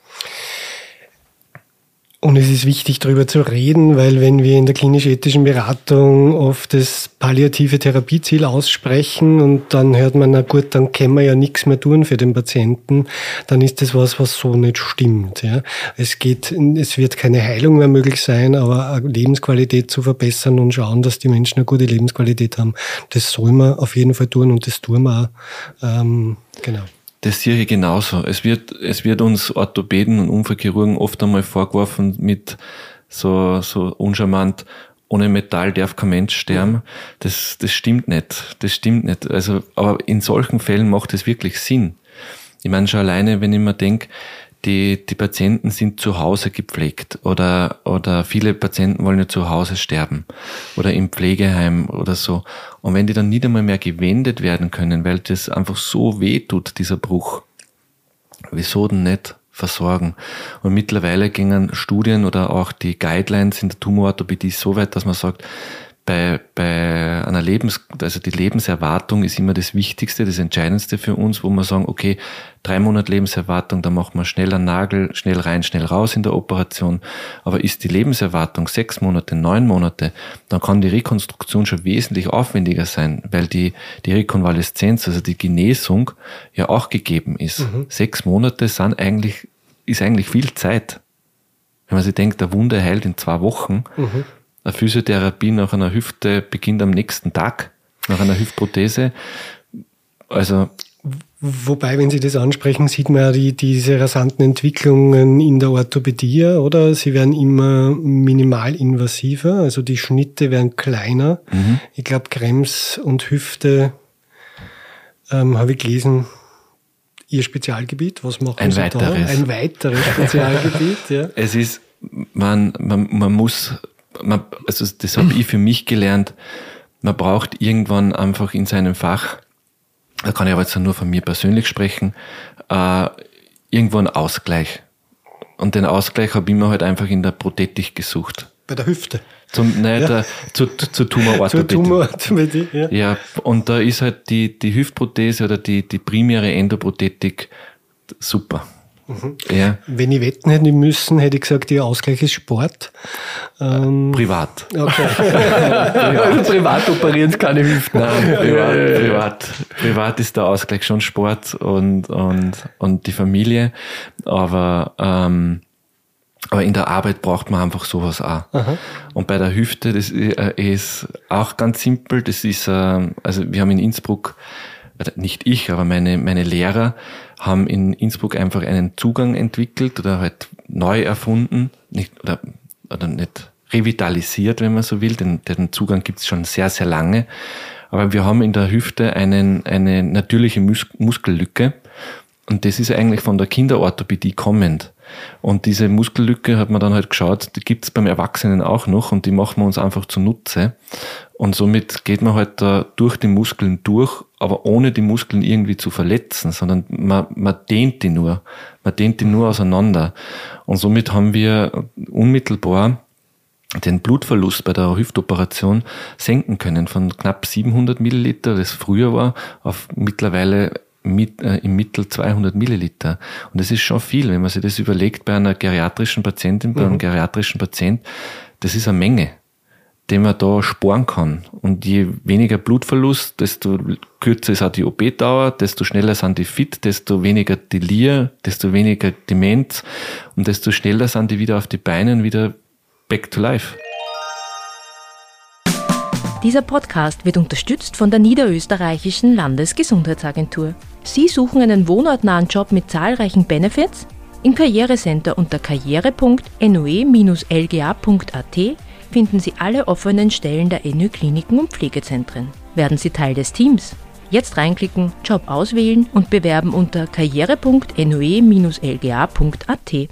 Und es ist wichtig, darüber zu reden, weil wenn wir in der klinisch-ethischen Beratung oft das palliative Therapieziel aussprechen und dann hört man, na gut, dann können wir ja nichts mehr tun für den Patienten, dann ist das was, was so nicht stimmt. Ja. Es geht, es wird keine Heilung mehr möglich sein, aber eine Lebensqualität zu verbessern und schauen, dass die Menschen eine gute Lebensqualität haben, das soll man auf jeden Fall tun und das tun wir auch. Ähm, genau. Das sehe ich genauso. Es wird, es wird uns Orthopäden und Unfallchirurgen oft einmal vorgeworfen mit so, so uncharmant, ohne Metall darf kein Mensch sterben. Das, das stimmt nicht. Das stimmt nicht. Also, aber in solchen Fällen macht es wirklich Sinn. Ich meine schon alleine, wenn ich mir denke, die, die Patienten sind zu Hause gepflegt oder, oder viele Patienten wollen ja zu Hause sterben oder im Pflegeheim oder so. Und wenn die dann nicht einmal mehr gewendet werden können, weil das einfach so weh tut, dieser Bruch, wieso denn nicht versorgen? Und mittlerweile gingen Studien oder auch die Guidelines in der Tumororthopädie so weit, dass man sagt, bei, bei einer Lebens, also die Lebenserwartung ist immer das Wichtigste, das Entscheidendste für uns, wo wir sagen, okay, drei Monate Lebenserwartung, da machen wir schnell einen Nagel, schnell rein, schnell raus in der Operation. Aber ist die Lebenserwartung sechs Monate, neun Monate, dann kann die Rekonstruktion schon wesentlich aufwendiger sein, weil die, die Rekonvaleszenz, also die Genesung, ja auch gegeben ist. Mhm. Sechs Monate sind eigentlich, ist eigentlich viel Zeit. Wenn man sich denkt, der Wunde heilt in zwei Wochen, mhm. Eine Physiotherapie nach einer Hüfte beginnt am nächsten Tag, nach einer Hüftprothese. Also Wobei, wenn Sie das ansprechen, sieht man ja die, diese rasanten Entwicklungen in der Orthopädie, oder? Sie werden immer minimalinvasiver, also die Schnitte werden kleiner. Mhm. Ich glaube, Krems und Hüfte, ähm, habe ich gelesen, Ihr Spezialgebiet. Was machen Ein Sie weiteres. da? Ein weiteres Spezialgebiet, ja. Es ist, man, man, man muss, man, also das habe ich für mich gelernt, man braucht irgendwann einfach in seinem Fach, da kann ich aber jetzt nur von mir persönlich sprechen, äh, irgendwo einen Ausgleich. Und den Ausgleich habe ich mir halt einfach in der Prothetik gesucht. Bei der Hüfte? Zum, nein, ja. der, zu, zu Tumororthopädie. Zur Tumororthopädie, ja. Ja, und da ist halt die, die Hüftprothese oder die, die primäre Endoprothetik super. Mhm. Ja. Wenn ich wetten hätte müssen, hätte ich gesagt, Ihr Ausgleich ist Sport. Ähm, privat. Okay. privat. privat operieren keine Hüften. Nein, privat, privat. Privat ist der Ausgleich schon Sport und, und, und die Familie. Aber, ähm, aber in der Arbeit braucht man einfach sowas auch. Aha. Und bei der Hüfte, das ist auch ganz simpel. Das ist, also wir haben in Innsbruck, nicht ich, aber meine, meine Lehrer haben in Innsbruck einfach einen Zugang entwickelt oder halt neu erfunden, nicht, oder, oder nicht revitalisiert, wenn man so will. Den, den Zugang gibt's schon sehr, sehr lange. Aber wir haben in der Hüfte einen, eine natürliche Mus- Muskellücke. Und das ist eigentlich von der Kinderorthopädie kommend. Und diese Muskellücke hat man dann halt geschaut, die gibt's beim Erwachsenen auch noch und die machen wir uns einfach zunutze. Und somit geht man halt da durch die Muskeln durch, aber ohne die Muskeln irgendwie zu verletzen, sondern man, man dehnt die nur. Man dehnt die nur auseinander. Und somit haben wir unmittelbar den Blutverlust bei der Hüftoperation senken können von knapp siebenhundert Milliliter, das früher war, auf mittlerweile mit, äh, im Mittel zweihundert Milliliter. Und das ist schon viel, wenn man sich das überlegt bei einer geriatrischen Patientin, bei einem mhm. geriatrischen Patient, das ist eine Menge, den man da sparen kann. Und je weniger Blutverlust, desto kürzer ist auch die O P-Dauer, desto schneller sind die fit, desto weniger Delir, desto weniger Demenz und desto schneller sind die wieder auf die Beine und wieder back to life. Dieser Podcast wird unterstützt von der Niederösterreichischen Landesgesundheitsagentur. Sie suchen einen wohnortnahen Job mit zahlreichen Benefits? Im Karrierecenter unter karriere punkt n o e dash l g a punkt a t finden Sie alle offenen Stellen der N Ö Kliniken und Pflegezentren. Werden Sie Teil des Teams? Jetzt reinklicken, Job auswählen und bewerben unter karriere punkt n o e dash l g a punkt a t.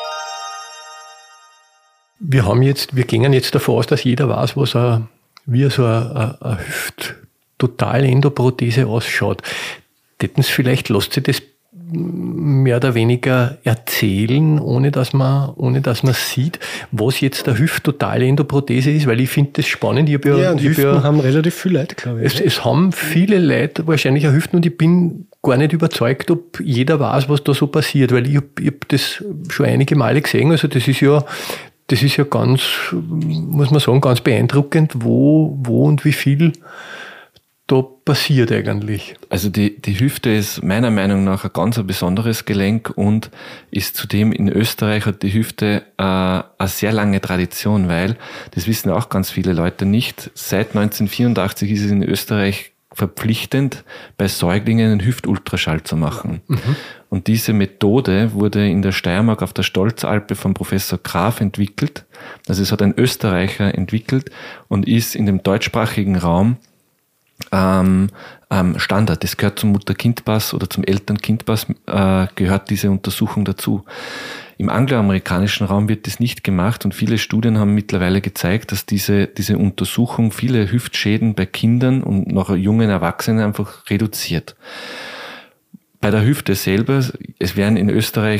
Wir haben jetzt, wir gehen jetzt davon aus, dass jeder weiß, was er wie so eine, eine Hüft-Total-Endoprothese ausschaut. Täten Sie vielleicht, lasst Sie das mehr oder weniger erzählen, ohne dass man, ohne dass man sieht, was jetzt eine Hüft-Total-Endoprothese ist, weil ich finde das spannend. Ich hab ja, ja, und ich Hüften ja, haben relativ viele Leute, glaube ich. Es, es haben viele Leute wahrscheinlich eine Hüften und ich bin gar nicht überzeugt, ob jeder weiß, was da so passiert, weil ich habe hab das schon einige Male gesehen. Also das ist ja Das ist ja ganz, muss man sagen, ganz beeindruckend, wo, wo und wie viel da passiert eigentlich. Also die, die Hüfte ist meiner Meinung nach ein ganz ein besonderes Gelenk und ist zudem in Österreich hat die Hüfte äh, eine sehr lange Tradition, weil, das wissen auch ganz viele Leute nicht, seit neunzehnhundertvierundachtzig ist es in Österreich verpflichtend, bei Säuglingen einen Hüftultraschall zu machen. Mhm. Und diese Methode wurde in der Steiermark auf der Stolzalpe von Professor Graf entwickelt. Also es hat ein Österreicher entwickelt und ist in dem deutschsprachigen Raum ähm, ähm, Standard. Das gehört zum Mutter-Kind-Pass oder zum Eltern-Kind-Pass, äh, gehört diese Untersuchung dazu. Im angloamerikanischen Raum wird das nicht gemacht und viele Studien haben mittlerweile gezeigt, dass diese, diese Untersuchung viele Hüftschäden bei Kindern und noch jungen Erwachsenen einfach reduziert. Bei der Hüfte selber, es werden in Österreich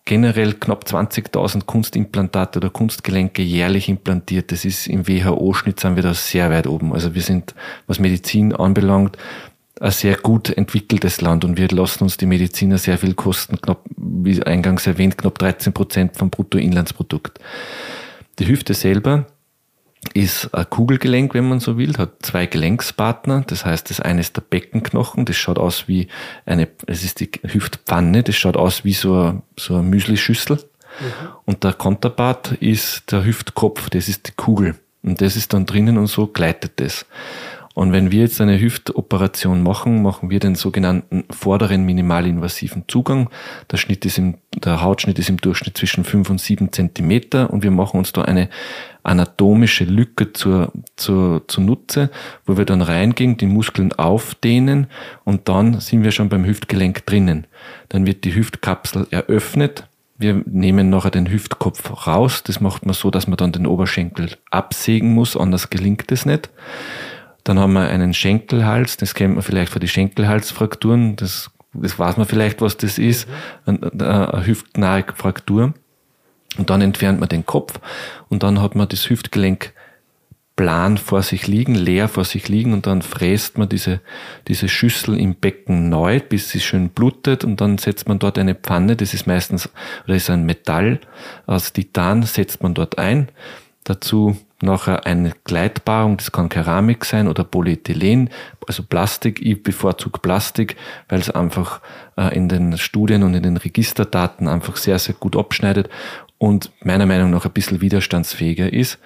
generell knapp zwanzigtausend Kunstimplantate oder Kunstgelenke jährlich implantiert. Das ist im W H O-Schnitt sind wir da sehr weit oben. Also wir sind, was Medizin anbelangt, ein sehr gut entwickeltes Land und wir lassen uns die Mediziner sehr viel kosten, knapp, wie eingangs erwähnt, knapp dreizehn Prozent vom Bruttoinlandsprodukt. Die Hüfte selber ist ein Kugelgelenk, wenn man so will, hat zwei Gelenkspartner. Das heißt, das eine ist der Beckenknochen, das schaut aus wie eine, es ist die Hüftpfanne, das schaut aus wie so eine, so eine Müslischüssel. Mhm. Und der Konterpart ist der Hüftkopf, das ist die Kugel. Und das ist dann drinnen und so gleitet das. Und wenn wir jetzt eine Hüftoperation machen, machen wir den sogenannten vorderen minimalinvasiven Zugang. Der Schnitt ist im, der Hautschnitt ist im Durchschnitt zwischen fünf und sieben Zentimeter und wir machen uns da eine anatomische Lücke zur, zur, zunutze, wo wir dann reingehen, die Muskeln aufdehnen und dann sind wir schon beim Hüftgelenk drinnen. Dann wird die Hüftkapsel eröffnet. Wir nehmen nachher den Hüftkopf raus. Das macht man so, dass man dann den Oberschenkel absägen muss, anders gelingt es nicht. Dann haben wir einen Schenkelhals, das kennt man vielleicht von den Schenkelhalsfrakturen, das, das weiß man vielleicht, was das ist, eine, eine hüftnahe Fraktur. Und dann entfernt man den Kopf und dann hat man das Hüftgelenk plan vor sich liegen, leer vor sich liegen und dann fräst man diese, diese Schüssel im Becken neu, bis sie schön blutet und dann setzt man dort eine Pfanne, das ist meistens, oder ist ein Metall aus Titan, setzt man dort ein. Dazu nachher eine Gleitbarung, das kann Keramik sein oder Polyethylen, also Plastik. Ich bevorzuge Plastik, weil es einfach äh, in den Studien und in den Registerdaten einfach sehr, sehr gut abschneidet und meiner Meinung nach ein bisschen widerstandsfähiger ist.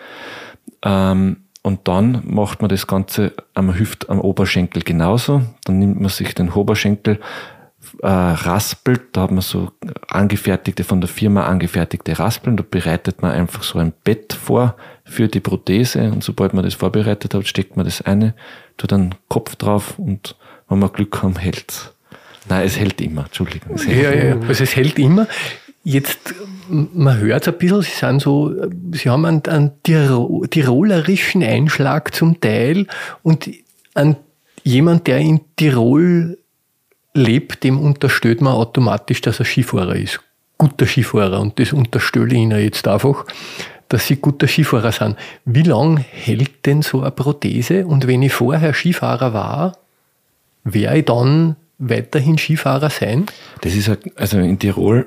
Ähm, und dann macht man das Ganze am Hüft, am Oberschenkel genauso. Dann nimmt man sich den Oberschenkel, äh, raspelt, da hat man so angefertigte, von der Firma angefertigte Raspeln, da bereitet man einfach so ein Bett vor für die Prothese und sobald man das vorbereitet hat, steckt man das eine, tut einen Kopf drauf und wenn wir Glück haben, hält's. Nein, es hält immer, Entschuldigung. Es hält ja, ja, also es hält immer. Jetzt, man hört ein bisschen, Sie sind so, Sie haben einen, einen Tirol, tirolerischen Einschlag zum Teil und an jemand, der in Tirol lebt, dem unterstellt man automatisch, dass er Skifahrer ist. Guter Skifahrer. Und das unterstelle ich Ihnen jetzt einfach, dass Sie guter Skifahrer sind. Wie lange hält denn so eine Prothese? Und wenn ich vorher Skifahrer war, werde ich dann weiterhin Skifahrer sein? Das ist also in Tirol,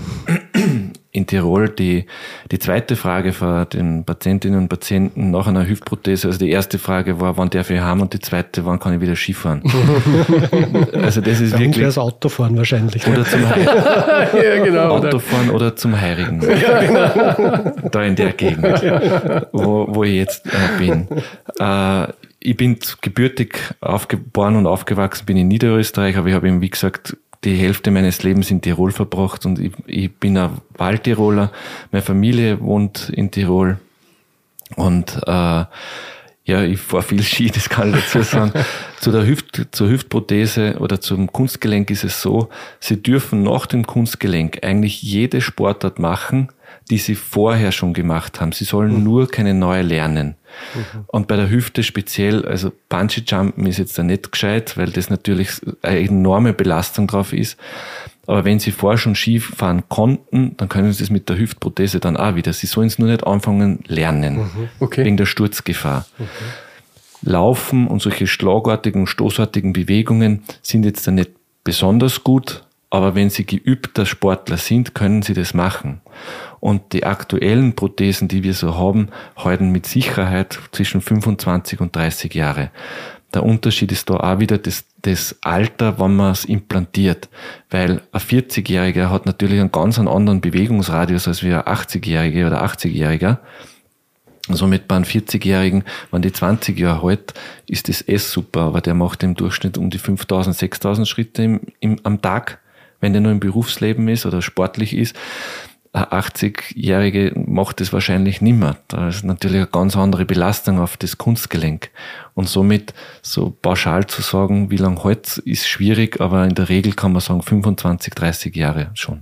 in Tirol die, die zweite Frage von den Patientinnen und Patienten nach einer Hüftprothese. Also die erste Frage war, wann darf ich heim? Und die zweite, wann kann ich wieder Skifahren? Also das ist Bei wirklich. Das Autofahren wahrscheinlich. Oder zum Heirigen. Ja, genau. Autofahren oder zum Heirigen. Ja, genau. Da in der Gegend, wo, wo ich jetzt äh, bin. Äh, Ich bin gebürtig aufgeboren und aufgewachsen, bin in Niederösterreich, aber ich habe eben, wie gesagt, die Hälfte meines Lebens in Tirol verbracht und ich, ich bin ein Waldtiroler. Meine Familie wohnt in Tirol und äh, ja, ich fahre viel Ski, das kann ich dazu sagen. Zu der Hüft, zur Hüftprothese oder zum Kunstgelenk ist es so, Sie dürfen nach dem Kunstgelenk eigentlich jede Sportart machen, die Sie vorher schon gemacht haben. Sie sollen mhm. nur keine neue lernen. Mhm. Und bei der Hüfte speziell, also Bungee-Jumpen ist jetzt da nicht gescheit, weil das natürlich eine enorme Belastung drauf ist. Aber wenn Sie vorher schon Ski fahren konnten, dann können Sie es mit der Hüftprothese dann auch wieder. Sie sollen es nur nicht anfangen lernen, mhm. okay. wegen der Sturzgefahr. Mhm. Laufen und solche schlagartigen, stoßartigen Bewegungen sind jetzt da nicht besonders gut, aber wenn Sie geübter Sportler sind, können Sie das machen. Und die aktuellen Prothesen, die wir so haben, halten mit Sicherheit zwischen fünfundzwanzig und dreißig Jahre. Der Unterschied ist da auch wieder das, das Alter, wann man es implantiert. Weil ein vierzigjähriger hat natürlich einen ganz anderen Bewegungsradius als wie ein achtzigjähriger oder achtzigjähriger. Somit bei einem vierzigjährigen, wenn die zwanzig Jahre alt, ist das eh super, aber der macht im Durchschnitt um die fünftausend, sechstausend Schritte im, im, am Tag, wenn der noch im Berufsleben ist oder sportlich ist. Ein achtzigjährige macht das wahrscheinlich nimmer. Da ist natürlich eine ganz andere Belastung auf das Kunstgelenk. Und somit so pauschal zu sagen, wie lange halt, ist schwierig, aber in der Regel kann man sagen fünfundzwanzig, dreißig Jahre schon.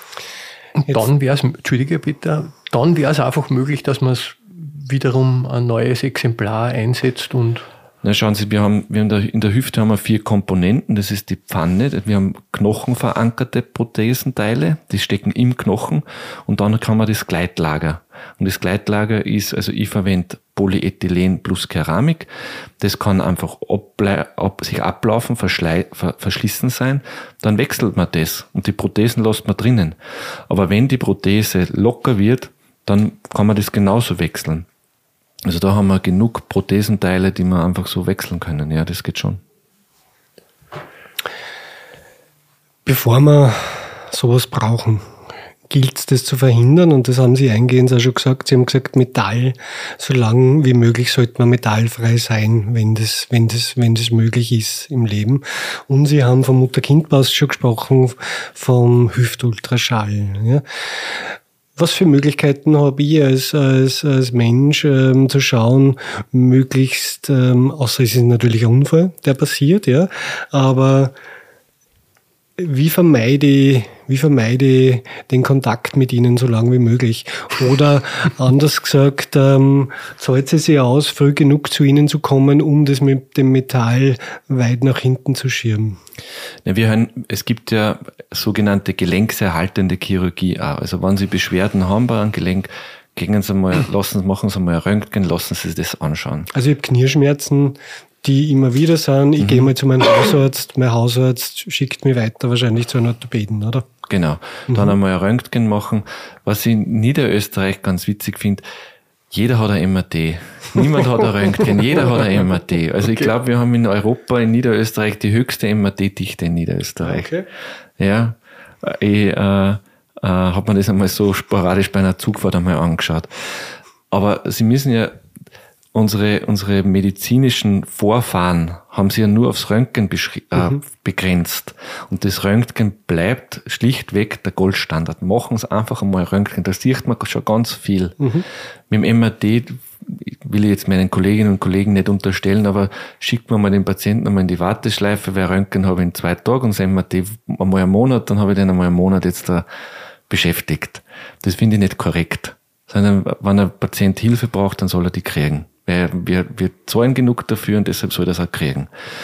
Und Jetzt. dann wäre es, Entschuldige bitte, dann wäre es einfach möglich, dass man es wiederum ein neues Exemplar einsetzt und Na, schauen Sie, wir haben, wir haben da, in der Hüfte haben wir vier Komponenten. Das ist die Pfanne. Wir haben knochenverankerte Prothesenteile, die stecken im Knochen. Und dann haben wir das Gleitlager. Und das Gleitlager ist, also ich verwende Polyethylen plus Keramik. Das kann einfach ablei- ab, sich ablaufen, verschlei- ver- verschlissen sein. Dann wechselt man das. Und die Prothesen lässt man drinnen. Aber wenn die Prothese locker wird, dann kann man das genauso wechseln. Also da haben wir genug Prothesenteile, die wir einfach so wechseln können. Ja, das geht schon. Bevor wir sowas brauchen, gilt es, das zu verhindern? Und das haben Sie eingehend auch schon gesagt. Sie haben gesagt, Metall, so lang wie möglich sollte man metallfrei sein, wenn das, wenn das, wenn das möglich ist im Leben. Und Sie haben vom Mutter-Kind-Pass schon gesprochen, vom Hüftultraschall. Ja. Was für Möglichkeiten habe ich als, als, als Mensch ähm, zu schauen, möglichst, ähm, außer es ist natürlich ein Unfall, der passiert, ja, aber wie vermeide ich, wie vermeide ich den Kontakt mit ihnen so lange wie möglich? Oder anders gesagt, ähm, zahlt es sich aus, früh genug zu ihnen zu kommen, um das mit dem Metall weit nach hinten zu schirmen? Ja, wir haben, es gibt ja sogenannte gelenkserhaltende Chirurgie auch. Also wenn Sie Beschwerden haben bei einem Gelenk, gehen Sie mal, lassen, machen Sie mal ein Röntgen, lassen Sie sich das anschauen. Also ich habe Knieschmerzen, die immer wieder sind. Ich mhm. gehe mal zu meinem Hausarzt, mein Hausarzt schickt mich weiter wahrscheinlich zu einem Orthopäden, oder? Genau. Dann mhm. einmal ein Röntgen machen. Was ich in Niederösterreich ganz witzig finde, jeder hat ein M R T. Niemand hat ein Röntgen, jeder hat ein M R T. Also okay. Ich glaube, wir haben in Europa, in Niederösterreich, die höchste M R T-Dichte in Niederösterreich. Okay. Ja, ich äh, äh, habe mir das einmal so sporadisch bei einer Zugfahrt einmal angeschaut. Aber Sie müssen ja, unsere unsere medizinischen Vorfahren haben sie ja nur aufs Röntgen beschri- äh, mhm. begrenzt. Und das Röntgen bleibt schlichtweg der Goldstandard. Machen Sie einfach einmal Röntgen, da sieht man schon ganz viel. Mhm. Mit dem M R T will ich jetzt meinen Kolleginnen und Kollegen nicht unterstellen, aber schickt man mal den Patienten einmal in die Warteschleife, weil Röntgen habe ich in zwei Tagen und das M R T einmal einen Monat, dann habe ich den einmal einen Monat jetzt da beschäftigt. Das finde ich nicht korrekt. Sondern wenn ein Patient Hilfe braucht, dann soll er die kriegen. Weil wir, wir zahlen genug dafür und deshalb soll er das auch kriegen.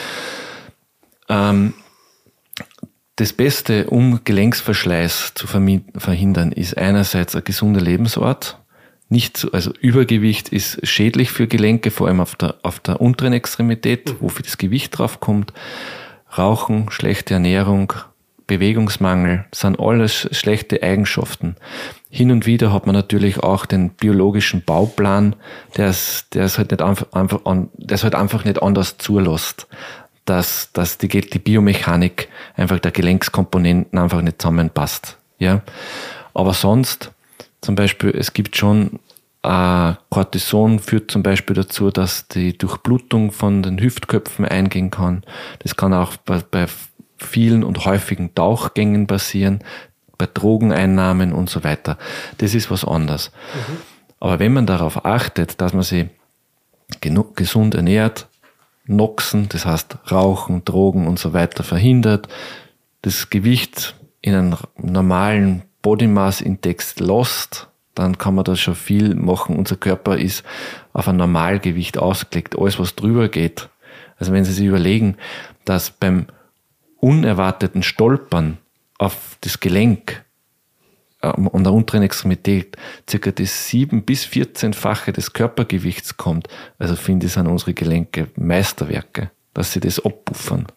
Ähm, das Beste, um Gelenksverschleiß zu verhindern, ist einerseits ein gesunder Lebensart. Nicht so, also Übergewicht ist schädlich für Gelenke, vor allem auf der, auf der unteren Extremität, wo viel das Gewicht drauf kommt. Rauchen, schlechte Ernährung, Bewegungsmangel, sind alles schlechte Eigenschaften. Hin und wieder hat man natürlich auch den biologischen Bauplan, der es, der es halt nicht einfach, einfach an, der es halt einfach nicht anders zulässt, dass, dass die, die Biomechanik einfach der Gelenkskomponenten einfach nicht zusammenpasst, ja. Aber sonst, zum Beispiel, es gibt schon, äh, Cortison führt zum Beispiel dazu, dass die Durchblutung von den Hüftköpfen eingehen kann. Das kann auch bei, bei vielen und häufigen Tauchgängen passieren, bei Drogeneinnahmen und so weiter. Das ist was anderes. Mhm. Aber wenn man darauf achtet, dass man sich genug, gesund ernährt, Noxen, das heißt Rauchen, Drogen und so weiter verhindert, das Gewicht in einen normalen Body Mass Index lässt, dann kann man da schon viel machen. Unser Körper ist auf ein Normalgewicht ausgelegt. Alles, was drüber geht. Also wenn Sie sich überlegen, dass beim unerwarteten Stolpern auf das Gelenk ähm, an der unteren Extremität circa das sieben- bis vierzehnfache des Körpergewichts kommt. Also finde ich, sind unsere Gelenke Meisterwerke, dass sie das abpuffern.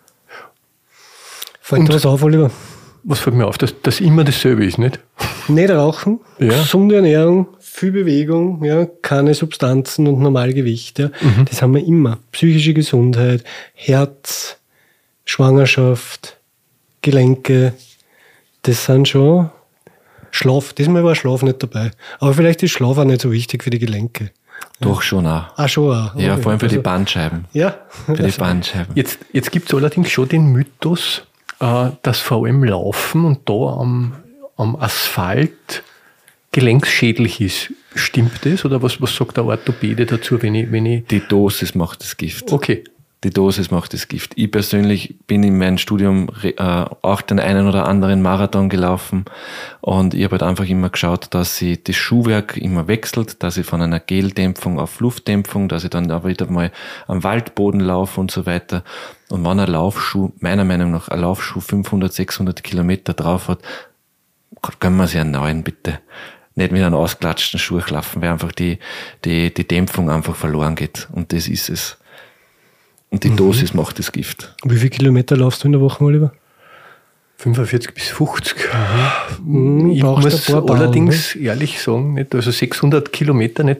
Fällt dir was auf, Oliver? Was fällt mir auf, dass das immer dasselbe ist, nicht? Nicht rauchen, ja. Gesunde Ernährung, viel Bewegung, ja, keine Substanzen und Normalgewicht. Ja. Mhm. Das haben wir immer. Psychische Gesundheit, Herz, Schwangerschaft, Gelenke, das sind schon Schlaf. Diesmal war Schlaf nicht dabei. Aber vielleicht ist Schlaf auch nicht so wichtig für die Gelenke. Doch, schon auch. Ah, schon auch. Ja, okay. Vor allem für also, die Bandscheiben. Ja. Für die Bandscheiben. Jetzt, jetzt gibt es allerdings schon den Mythos, äh, dass vor allem Laufen und da am, am Asphalt gelenksschädlich ist. Stimmt das? Oder was, was sagt der Orthopäde dazu, wenn ich, wenn ich... Die Dosis macht das Gift. Okay. Die Dosis macht das Gift. Ich persönlich bin in meinem Studium äh, auch den einen oder anderen Marathon gelaufen und ich habe halt einfach immer geschaut, dass sie das Schuhwerk immer wechselt, dass ich von einer Geldämpfung auf Luftdämpfung, dass ich dann aber wieder mal am Waldboden laufe und so weiter. Und wenn ein Laufschuh, meiner Meinung nach, ein Laufschuh fünfhundert, sechshundert Kilometer drauf hat, können wir sich einen neuen bitte. Nicht mit einem ausgelatschten Schuh laufen, weil einfach die, die, die Dämpfung einfach verloren geht. Und das ist es. Und die Dosis mhm. macht das Gift. Wie viele Kilometer laufst du in der Woche, Oliver? fünfundvierzig bis fünfzig. Mhm. Ich muss allerdings bauen, ne? ehrlich sagen, nicht, also sechshundert Kilometer nicht,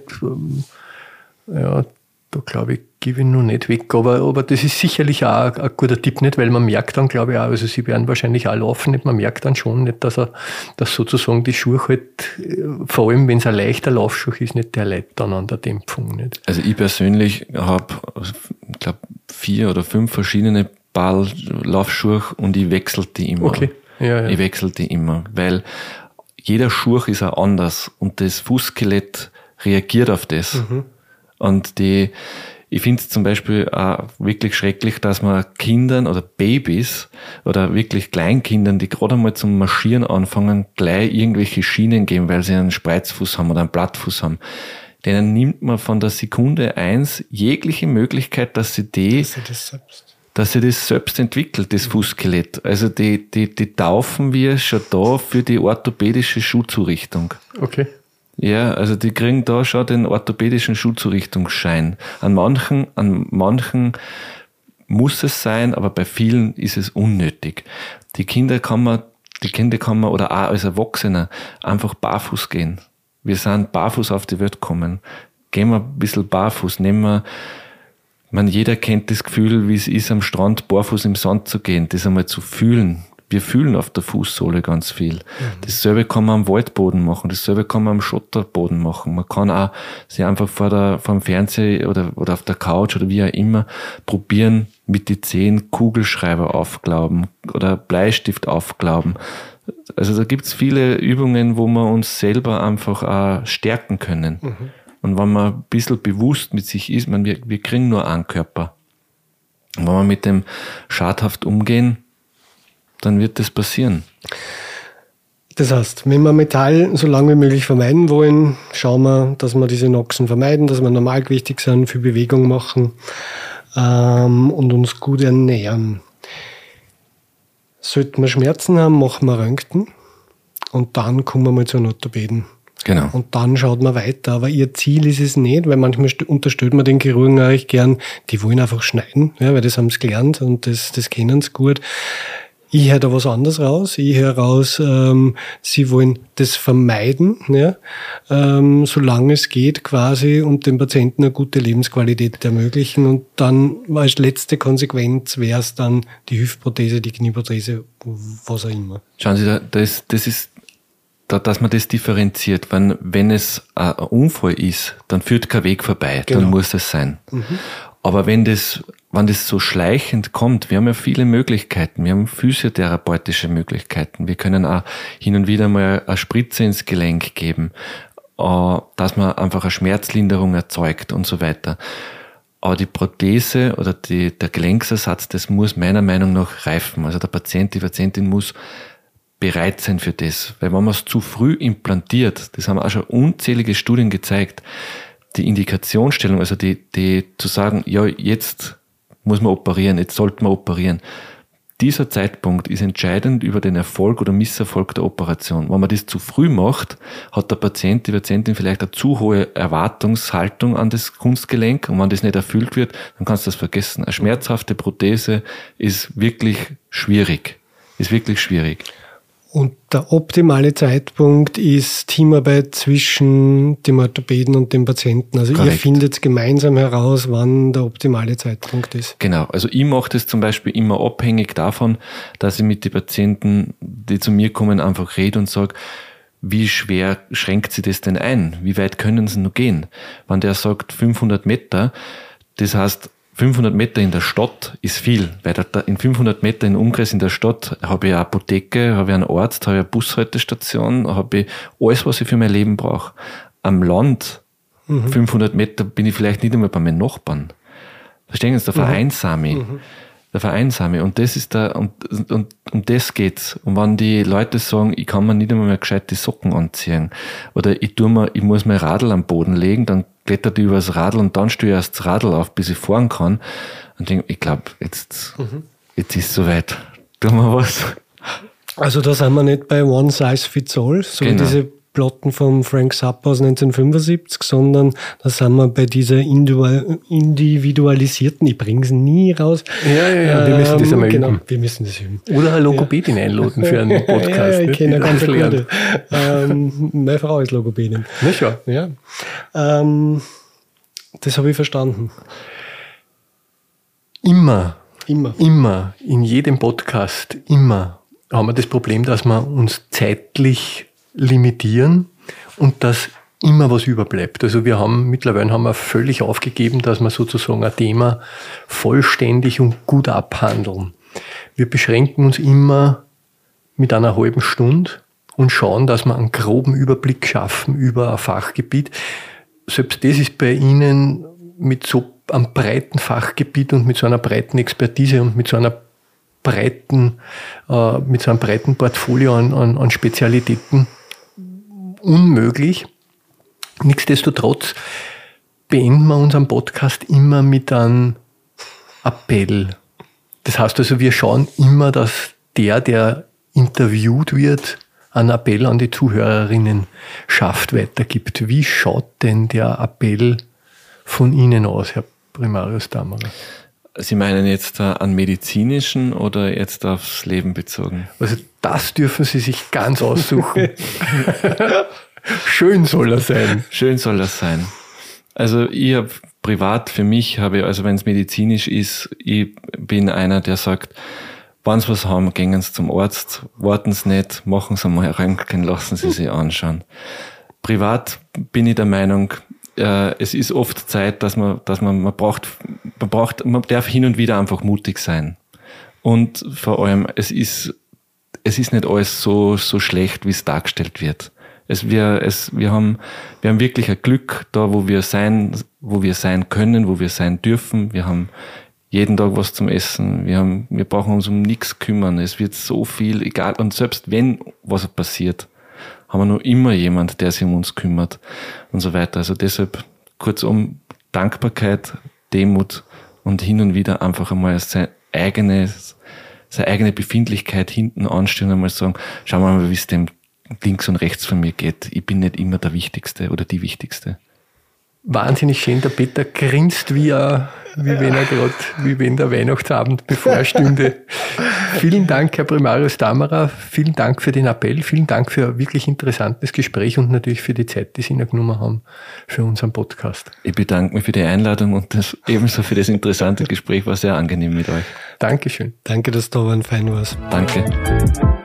ja, da glaube ich, gebe ich noch nicht weg. Aber, aber das ist sicherlich auch ein guter Tipp, nicht, weil man merkt dann, glaube ich, auch, also sie werden wahrscheinlich auch laufen, nicht, man merkt dann schon nicht, dass er, dass sozusagen die Schuhe halt, vor allem wenn es ein leichter Laufschuh ist, nicht der leidet dann an der Dämpfung. Nicht. Also ich persönlich habe, ich glaube, vier oder fünf verschiedene Paar Laufschuhe und ich wechsle die immer. Okay. Ja, ja. Ich wechsle die immer, weil jeder Schuh ist auch anders und das Fußskelett reagiert auf das. Mhm. Und die, ich finde es zum Beispiel auch wirklich schrecklich, dass man Kindern oder Babys oder wirklich Kleinkindern, die gerade einmal zum Marschieren anfangen, gleich irgendwelche Schienen geben, weil sie einen Spreizfuß haben oder einen Plattfuß haben. Denen nimmt man von der Sekunde eins jegliche Möglichkeit, dass sie die, dass sie das selbst, dass sie das selbst entwickelt, das Fußskelett. Also die, die, die taufen wir schon da für die orthopädische Schuhzurichtung. Okay. Ja, also die kriegen da schon den orthopädischen Schuhzurichtungsschein. An manchen, an manchen muss es sein, aber bei vielen ist es unnötig. Die Kinder kann man, die Kinder kann man, oder auch als Erwachsener, einfach barfuß gehen. Wir sind barfuß auf die Welt gekommen. Gehen wir ein bisschen barfuß, nehmen wir, man, jeder kennt das Gefühl, wie es ist, am Strand barfuß im Sand zu gehen, das einmal zu fühlen. Wir fühlen auf der Fußsohle ganz viel. Mhm. Dasselbe kann man am Waldboden machen, dasselbe kann man am Schotterboden machen. Man kann auch sich einfach vor der, vor dem Fernseher oder, oder auf der Couch oder wie auch immer probieren, mit die Zehen Kugelschreiber aufglauben oder Bleistift aufglauben. Also da gibt's viele Übungen, wo wir uns selber einfach auch stärken können. Mhm. Und wenn man ein bisschen bewusst mit sich ist, man, wir, wir kriegen nur einen Körper. Und wenn wir mit dem schadhaft umgehen, dann wird das passieren. Das heißt, wenn wir Metall so lange wie möglich vermeiden wollen, schauen wir, dass wir diese Noxen vermeiden, dass wir normalgewichtig sind, viel Bewegung machen ähm, und uns gut ernähren. Sollten wir Schmerzen haben, machen wir Röntgen und dann kommen wir mal zu einem Orthopäden. Genau. Und dann schaut man weiter. Aber ihr Ziel ist es nicht, weil manchmal unterstellt man den Chirurgen auch recht gern, die wollen einfach schneiden, ja, weil das haben sie gelernt und das, das kennen sie gut. Ich höre da was anderes raus. Ich höre raus, ähm, sie wollen das vermeiden, ja, ähm, solange es geht quasi, und dem Patienten eine gute Lebensqualität ermöglichen. Und dann als letzte Konsequenz wäre es dann die Hüftprothese, die Knieprothese, was auch immer. Schauen Sie, das, das ist, dass man das differenziert. Wenn, wenn es ein Unfall ist, dann führt kein Weg vorbei, genau. Dann muss es sein. Mhm. Aber wenn das, wenn das so schleichend kommt, wir haben ja viele Möglichkeiten, wir haben physiotherapeutische Möglichkeiten, wir können auch hin und wieder mal eine Spritze ins Gelenk geben, dass man einfach eine Schmerzlinderung erzeugt und so weiter. Aber die Prothese oder die, der Gelenksersatz, das muss meiner Meinung nach reifen. Also der Patient, die Patientin muss bereit sein für das. Weil wenn man es zu früh implantiert, das haben auch schon unzählige Studien gezeigt, die Indikationsstellung, also die, die zu sagen, ja, jetzt muss man operieren, jetzt sollte man operieren. Dieser Zeitpunkt ist entscheidend über den Erfolg oder Misserfolg der Operation. Wenn man das zu früh macht, hat der Patient, die Patientin vielleicht eine zu hohe Erwartungshaltung an das Kunstgelenk, und wenn das nicht erfüllt wird, dann kannst du das vergessen. Eine schmerzhafte Prothese ist wirklich schwierig, ist wirklich schwierig. Und der optimale Zeitpunkt ist Teamarbeit zwischen dem Orthopäden und dem Patienten. Also Korrekt. Ihr findet gemeinsam heraus, wann der optimale Zeitpunkt ist. Genau. Also ich mache das zum Beispiel immer abhängig davon, dass ich mit den Patienten, die zu mir kommen, einfach rede und sage, wie schwer schränkt sie das denn ein? Wie weit können sie noch gehen? Wenn der sagt fünfhundert Meter, das heißt, fünfhundert Meter in der Stadt ist viel, weil da in fünfhundert Meter im Umkreis in der Stadt habe ich eine Apotheke, habe ich einen Arzt, habe ich eine Bushaltestation, habe ich alles, was ich für mein Leben brauche. Am Land, mhm. fünfhundert Meter, bin ich vielleicht nicht einmal bei meinen Nachbarn. Verstehen Sie, der Vereinsame. Mhm. Der Vereinsame. Und das ist da, und, und, um das geht's. Und wenn die Leute sagen, ich kann mir nicht einmal mehr gescheit die Socken anziehen, oder ich tu mir, ich muss mein Radl am Boden legen, dann klettert ich übers Radl und dann stehe ich erst das Radl auf, bis ich fahren kann. Und denke, ich glaube, jetzt, mhm. jetzt ist es soweit. Tun wir was. Also da sind wir nicht bei One Size Fits All, so Genau. wie diese Plotten von Frank Zappa aus neunzehnhundertfünfundsiebzig, sondern da sind wir bei dieser individualisierten, ich bringe es nie raus. Ja, ja, ja, wir müssen das einmal genau, üben. wir müssen das üben. Oder eine Logopädin ja. einladen für einen Podcast. Ja, ja, ich nicht? kenne eine ganz lernt. gute. Ähm, meine Frau ist Logopädin. Na schon. Ja. Ähm, das habe ich verstanden. Immer, Immer. immer, in jedem Podcast, immer haben wir das Problem, dass wir uns zeitlich limitieren und dass immer was überbleibt. Also wir haben, mittlerweile haben wir völlig aufgegeben, dass wir sozusagen ein Thema vollständig und gut abhandeln. Wir beschränken uns immer mit einer halben Stunde und schauen, dass wir einen groben Überblick schaffen über ein Fachgebiet. Selbst das ist bei Ihnen mit so einem breiten Fachgebiet und mit so einer breiten Expertise und mit so einer breiten, äh, mit so einem breiten Portfolio an, an, an Spezialitäten unmöglich. Nichtsdestotrotz beenden wir unseren Podcast immer mit einem Appell. Das heißt also, wir schauen immer, dass der, der interviewt wird, einen Appell an die Zuhörerinnen schafft, weitergibt. Wie schaut denn der Appell von Ihnen aus, Herr Primarius Dammerer? Sie meinen jetzt äh, an medizinischen oder jetzt aufs Leben bezogen? Also das dürfen Sie sich ganz aussuchen. Schön soll er sein. Schön soll das sein. Also ich habe privat für mich, habe also wenn es medizinisch ist, ich bin einer, der sagt, wenn Sie was haben, gehen Sie zum Arzt, warten Sie nicht, machen Sie mal ein Röntgen, lassen Sie sich anschauen. Privat bin ich der Meinung, äh, es ist oft Zeit, dass man, dass man, man braucht, man braucht, man darf hin und wieder einfach mutig sein. Und vor allem, es ist, es ist nicht alles so, so schlecht, wie es dargestellt wird. Es, wir, es, wir haben, wir haben wirklich ein Glück da, wo wir sein, wo wir sein können, wo wir sein dürfen. Wir haben jeden Tag was zum Essen. Wir haben, wir brauchen uns um nichts kümmern. Es wird so viel, egal. Und selbst wenn was passiert, haben wir noch immer jemand, der sich um uns kümmert und so weiter. Also deshalb, kurzum, Dankbarkeit, Demut und hin und wieder einfach einmal sein eigenes, seine eigene Befindlichkeit hinten anstellen und mal sagen, schauen wir mal, wie es dem links und rechts von mir geht. Ich bin nicht immer der Wichtigste oder die Wichtigste. Wahnsinnig schön, der Peter grinst wie, er, wie wenn er gerade, wie wenn der Weihnachtsabend bevorstünde. Vielen Dank, Herr Primarius Dammerer. Vielen Dank für den Appell. Vielen Dank für ein wirklich interessantes Gespräch und natürlich für die Zeit, die Sie noch genommen haben für unseren Podcast. Ich bedanke mich für die Einladung und das, ebenso für das interessante Gespräch. War sehr angenehm mit euch. Dankeschön. Danke, dass du da waren, fein warst. Danke.